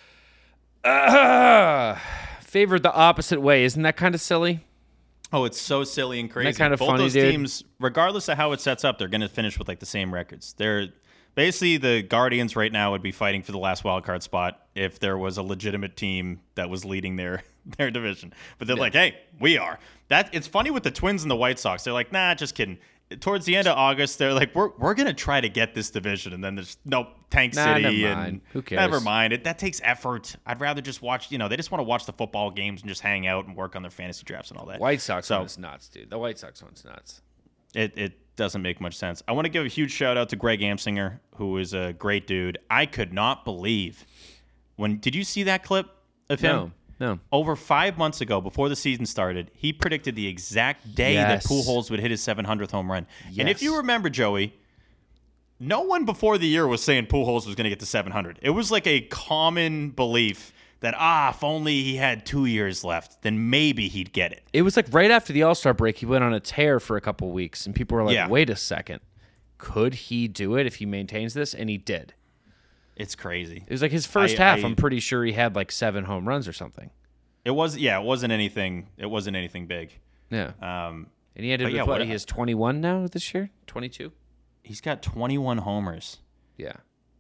Speaker 7: favored the opposite way. Isn't that kind of silly?
Speaker 6: Oh, it's so silly and crazy.
Speaker 7: Isn't that kind of
Speaker 6: Both
Speaker 7: funny,
Speaker 6: those
Speaker 7: dude?
Speaker 6: teams, regardless of how it sets up, they're going to finish with like the same records. They're basically the Guardians right now would be fighting for the last wild card spot if there was a legitimate team that was leading their division. But they're like, hey, we are. It's funny with the Twins and the White Sox. They're like, nah, just kidding. Towards the end of August, they're like, we're going to try to get this division. And then there's Tank City.
Speaker 7: Never mind. Who cares?
Speaker 6: Never mind. That takes effort. I'd rather just watch, they just want to watch the football games and just hang out and work on their fantasy drafts and all that.
Speaker 7: White Sox one's nuts, dude. The White Sox one's nuts.
Speaker 6: It doesn't make much sense. I want to give a huge shout out to Greg Amsinger, who is a great dude. I could not believe did you see that clip of him?
Speaker 7: No.
Speaker 6: Over 5 months ago, before the season started, he predicted the exact day that Pujols would hit his 700th home run.
Speaker 7: Yes.
Speaker 6: And if you remember, Joey, no one before the year was saying Pujols was going to get to 700. It was like a common belief that, if only he had 2 years left, then maybe he'd get it.
Speaker 7: It was like right after the All-Star break, he went on a tear for a couple weeks, and people were like, wait a second. Could he do it if he maintains this? And he did.
Speaker 6: It's crazy.
Speaker 7: It was like his first half. I'm pretty sure he had like 7 home runs or something.
Speaker 6: It wasn't anything big.
Speaker 7: Yeah. And he ended with what? He has 21 now this year? 22?
Speaker 6: He's got 21 homers.
Speaker 7: Yeah.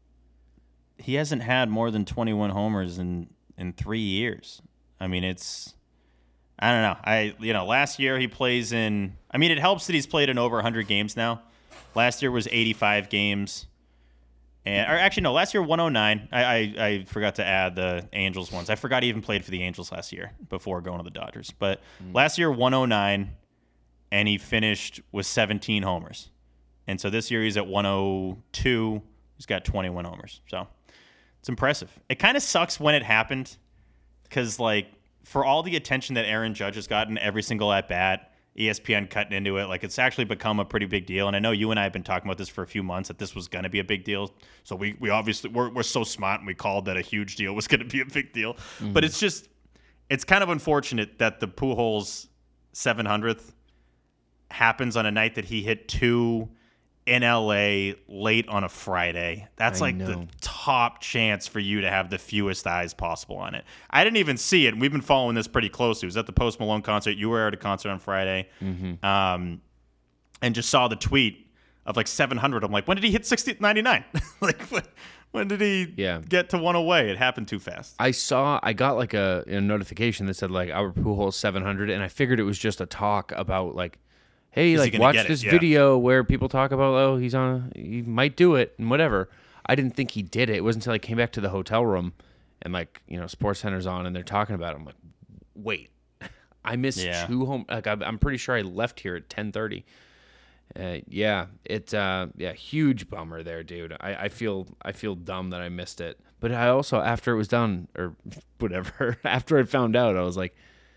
Speaker 6: He hasn't had more than 21 homers in 3 years. I mean, I don't know. Last year he plays in, it helps that he's played in over 100 games now. Last year was 85 games. Last year 109. I forgot to add the Angels ones. I forgot he even played for the Angels last year before going to the Dodgers. But last year 109, and he finished with 17 homers. And so this year he's at 102. He's got 21 homers. So it's impressive. It kind of sucks when it happened because, for all the attention that Aaron Judge has gotten every single at-bat, ESPN cutting into it, it's actually become a pretty big deal. And I know you and I have been talking about this for a few months, that this was going to be a big deal. So we obviously, we're so smart, and we called that a huge deal was going to be a big deal. Mm-hmm. But it's kind of unfortunate that the Pujols 700th happens on a night that he hit 2 in LA late on a Friday. That's the top chance for you to have the fewest eyes possible on it. I didn't even see it. We've been following this pretty closely. It was at the Post Malone concert. You were at a concert on Friday.
Speaker 7: Mm-hmm.
Speaker 6: And just saw the tweet of 700. I'm like, when did he hit 99? When did he get to one away? It happened too fast.
Speaker 7: I got a notification that said our Pujols 700, and I figured it was just a talk about hey, watch this video where people talk about, he might do it and whatever. I didn't think he did it. It wasn't until I came back to the hotel room and SportsCenter's on and they're talking about it. I'm like, wait, I missed 2 home. I'm pretty sure I left here at 10:30, Huge bummer there, dude. I feel dumb that I missed it. But I also, after it was done or whatever, after I found out, I was like,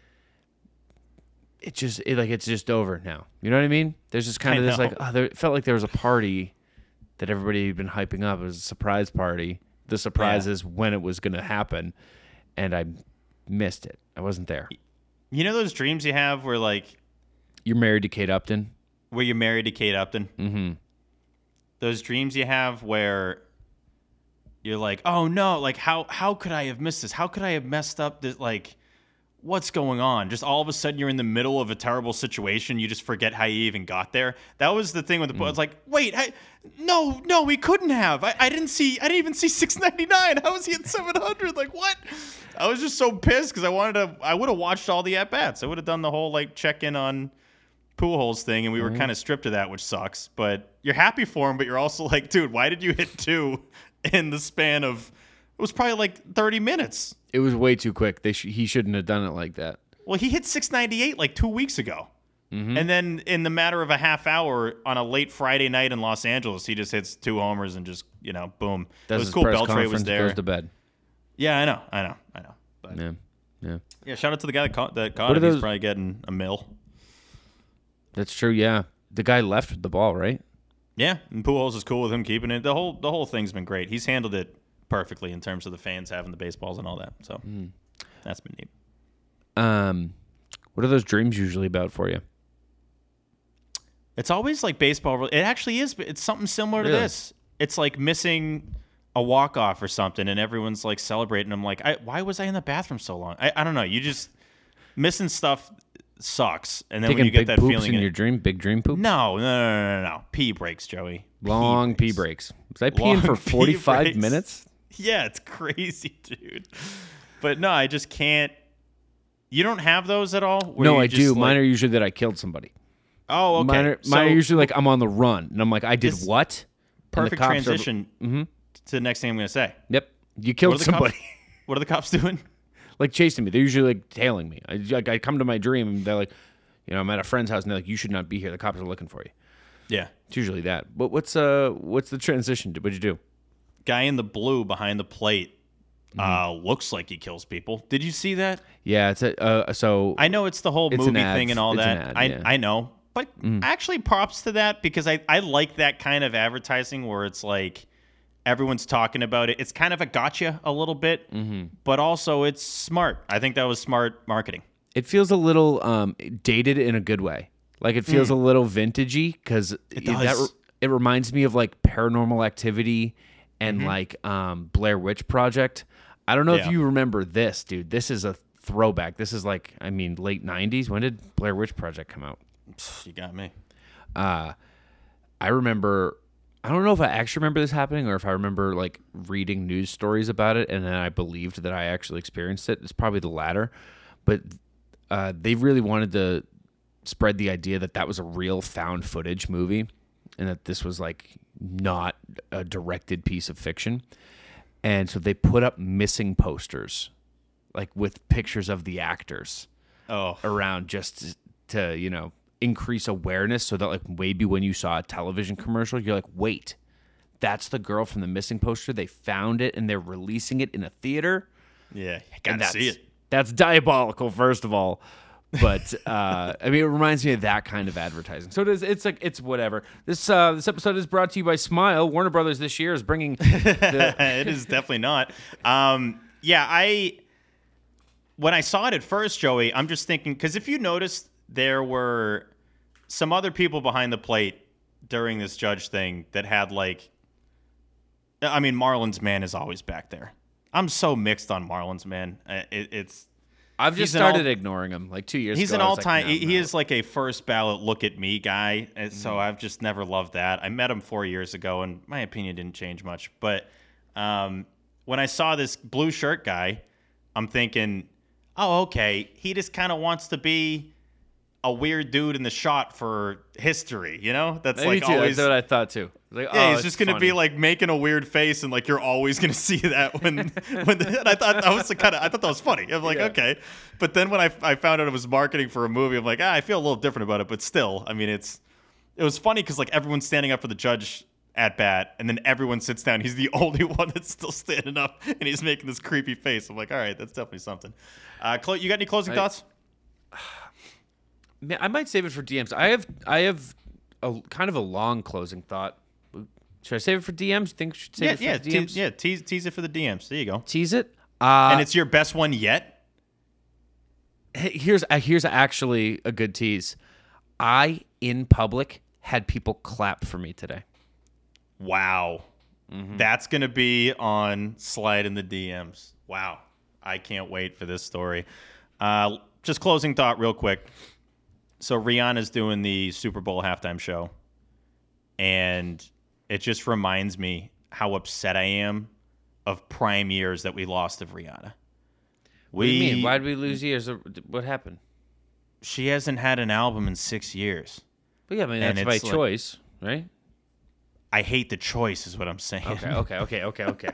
Speaker 7: it's just over now. You know what I mean? There's just kind of this it felt like there was a party that everybody had been hyping up. It was a surprise party. The surprise is when it was going to happen, and I missed it. I wasn't there.
Speaker 6: You know those dreams you have where like
Speaker 7: you're married to Kate Upton?
Speaker 6: Where you're married to Kate Upton?
Speaker 7: Mm-hmm.
Speaker 6: Those dreams you have where you're like, oh no, like how could I have missed this? How could I have messed up this? Like, what's going on? Just all of a sudden you're in the middle of a terrible situation. You just forget how you even got there. That was the thing with the book. It's like, wait, no, we couldn't have. I didn't even see 699. How was he at 700? Like, what? I was just so pissed because I would have watched all the at-bats. I would have done the whole like check-in on Pujols thing, and we were kind of stripped of that, which sucks. But you're happy for him, but you're also like, dude, why did you hit 2 in the span of, it was probably like 30 minutes.
Speaker 7: It was way too quick. He shouldn't have done it like that.
Speaker 6: Well, he hit 698 like 2 weeks ago. Mm-hmm. And then in the matter of a half hour on a late Friday night in Los Angeles, he just hits 2 homers and just, boom.
Speaker 7: That's
Speaker 6: it was cool. Beltre was there.
Speaker 7: Goes to bed.
Speaker 6: Yeah, I know. But yeah. Shout out to the guy that caught it. He's probably getting a $1 million.
Speaker 7: That's true. Yeah, the guy left with the ball, right?
Speaker 6: Yeah, and Pujols is cool with him keeping it. The whole thing's been great. He's handled it perfectly in terms of the fans having the baseballs and all that. So that's been neat.
Speaker 7: What are those dreams usually about for you?
Speaker 6: It's always like baseball. It actually is. It's something similar to this. It's like missing a walk-off or something, and everyone's like celebrating. I'm like, why was I in the bathroom so long? I don't know. You just missing stuff sucks. And then
Speaker 7: Taking
Speaker 6: when you get
Speaker 7: big
Speaker 6: that
Speaker 7: poops
Speaker 6: feeling
Speaker 7: in your dream, big dream poop?
Speaker 6: No. Pee breaks, Joey.
Speaker 7: Long pee breaks. Was I peeing for 45 minutes?
Speaker 6: Yeah, it's crazy, dude. But no, I just can't. You don't have those at all?
Speaker 7: No, I do. Mine are usually that I killed somebody.
Speaker 6: Oh, okay.
Speaker 7: Mine are usually like I'm on the run, and I'm like, I did what?
Speaker 6: Perfect transition to the next thing I'm going to say.
Speaker 7: Yep. You killed somebody.
Speaker 6: What are the cops doing?
Speaker 7: Like chasing me. They're usually like tailing me. I come to my dream, and they're like, I'm at a friend's house, and they're like, you should not be here. The cops are looking for you.
Speaker 6: Yeah.
Speaker 7: It's usually that. But what's the transition? What'd you do?
Speaker 6: Guy in the blue behind the plate looks like he kills people. Did you see that?
Speaker 7: Yeah, it's so
Speaker 6: I know it's the whole movie thing and all that. I know. But actually props to that because I like that kind of advertising where it's like everyone's talking about it. It's kind of a gotcha a little bit, but also it's smart. I think that was smart marketing.
Speaker 7: It feels a little dated in a good way. Like it feels a little vintagey because it reminds me of like Paranormal Activity and like Blair Witch Project. I don't know if you remember this, dude. This is a throwback. This is like, late 90s. When did Blair Witch Project come out?
Speaker 6: You got me.
Speaker 7: I remember, I don't know if I actually remember this happening or if I remember like reading news stories about it and then I believed that I actually experienced it. It's probably the latter. But they really wanted to spread the idea that was a real found footage movie and that this was like not a directed piece of fiction. And so they put up missing posters like with pictures of the actors around just to, increase awareness so that like maybe when you saw a television commercial, you're like, wait, that's the girl from the missing poster. They found it and they're releasing it in a theater.
Speaker 6: Yeah, you gotta see it.
Speaker 7: That's diabolical, first of all. But it reminds me of that kind of advertising. So it's whatever. This episode is brought to you by Smile. Warner Brothers this year is bringing.
Speaker 6: It is definitely not. When I saw it at first, Joey, I'm just thinking because if you noticed, there were some other people behind the plate during this judge thing that had like. Marlon's man is always back there. I'm so mixed on Marlon's man.
Speaker 7: I've just started ignoring him like 2 years ago.
Speaker 6: He's an all-time. He is like a first ballot look at me guy, and so I've just never loved that. I met him 4 years ago, and my opinion didn't change much. But when I saw this blue shirt guy, I'm thinking, oh, okay, he just kind of wants to be a weird dude in the shot for history. That's
Speaker 7: Me
Speaker 6: like
Speaker 7: too.
Speaker 6: always.
Speaker 7: That's what I thought too. Like,
Speaker 6: he's just gonna be like making a weird face, and like you're always gonna see that when and I thought that was funny. I'm like, okay, but then when I found out it was marketing for a movie, I'm like, I feel a little different about it, but still, it was funny because like everyone's standing up for the judge at bat, and then everyone sits down. He's the only one that's still standing up, and he's making this creepy face. I'm like, all right, that's definitely something. You got any closing thoughts?
Speaker 7: Man, I might save it for DMs. I have a kind of a long closing thought. Should I save it for DMs? You think we should save it for DMs?
Speaker 6: Tease it for the DMs. There you go.
Speaker 7: Tease it.
Speaker 6: And it's your best one yet?
Speaker 7: Here's actually a good tease. I, in public, had people clap for me today.
Speaker 6: Wow. Mm-hmm. That's going to be on Slide in the DMs. Wow. I can't wait for this story. Just closing thought real quick. So Rihanna's doing the Super Bowl halftime show, and it just reminds me how upset I am of prime years that we lost of Rihanna.
Speaker 7: What do you mean? Why did we lose years? What happened?
Speaker 6: She hasn't had an album in 6 years.
Speaker 7: But yeah, I mean, that's by choice, right?
Speaker 6: I hate the choice is what I'm saying.
Speaker 7: Okay.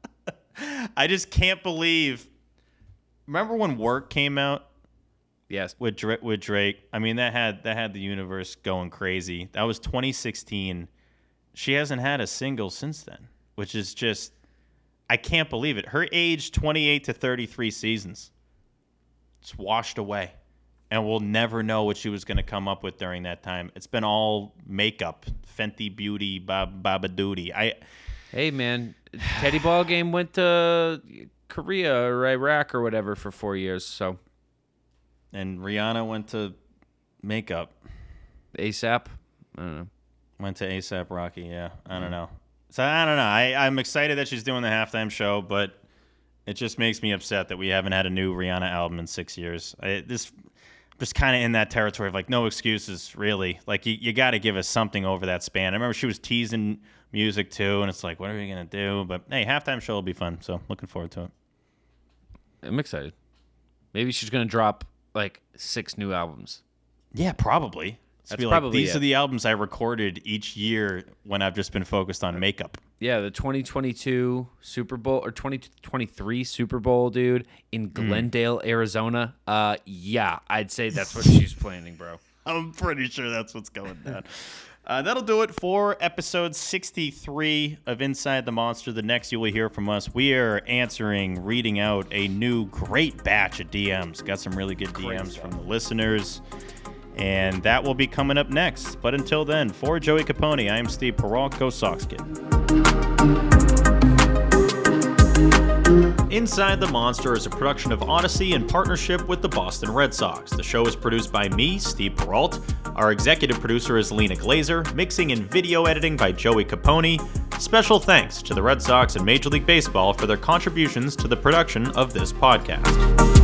Speaker 6: I just can't believe. Remember when Work came out?
Speaker 7: Yes.
Speaker 6: With Drake. I mean, that had the universe going crazy. That was 2016. She hasn't had a single since then, which is just, I can't believe it. Her age, 28 to 33 seasons. It's washed away. And we'll never know what she was going to come up with during that time. It's been all makeup, Fenty Beauty, Baba Doody.
Speaker 7: Hey, man, Teddy Ballgame went to Korea or Iraq or whatever for 4 years, so.
Speaker 6: And Rihanna went to makeup.
Speaker 7: ASAP? I don't know.
Speaker 6: Went to ASAP Rocky, yeah. I don't know. So I don't know. I'm excited that she's doing the halftime show, but it just makes me upset that we haven't had a new Rihanna album in 6 years. Just kind of in that territory of like no excuses, really. Like you got to give us something over that span. I remember she was teasing music too, and it's like, what are we gonna do? But hey, halftime show will be fun, so looking forward to it.
Speaker 7: I'm excited. Maybe she's gonna drop like 6 new albums.
Speaker 6: Yeah, probably. That's probably these are the albums I recorded each year when I've just been focused on makeup.
Speaker 7: Yeah, the 2022 Super Bowl or 2023 Super Bowl, dude, in Glendale, Arizona. Yeah, I'd say that's what she's planning, bro.
Speaker 6: I'm pretty sure that's what's going down. That'll do it for episode 63 of Inside the Monster. The next you will hear from us, we are reading out a new great batch of DMs. Got some really good DMs from the listeners. And that will be coming up next. But until then, for Joey Capone, I am Steve Peralt. Go Sox, kid. Inside the Monster is a production of Odyssey in partnership with the Boston Red Sox. The show is produced by me, Steve Peralt. Our executive producer is Lena Glazer. Mixing and video editing by Joey Capone. Special thanks to the Red Sox and Major League Baseball for their contributions to the production of this podcast.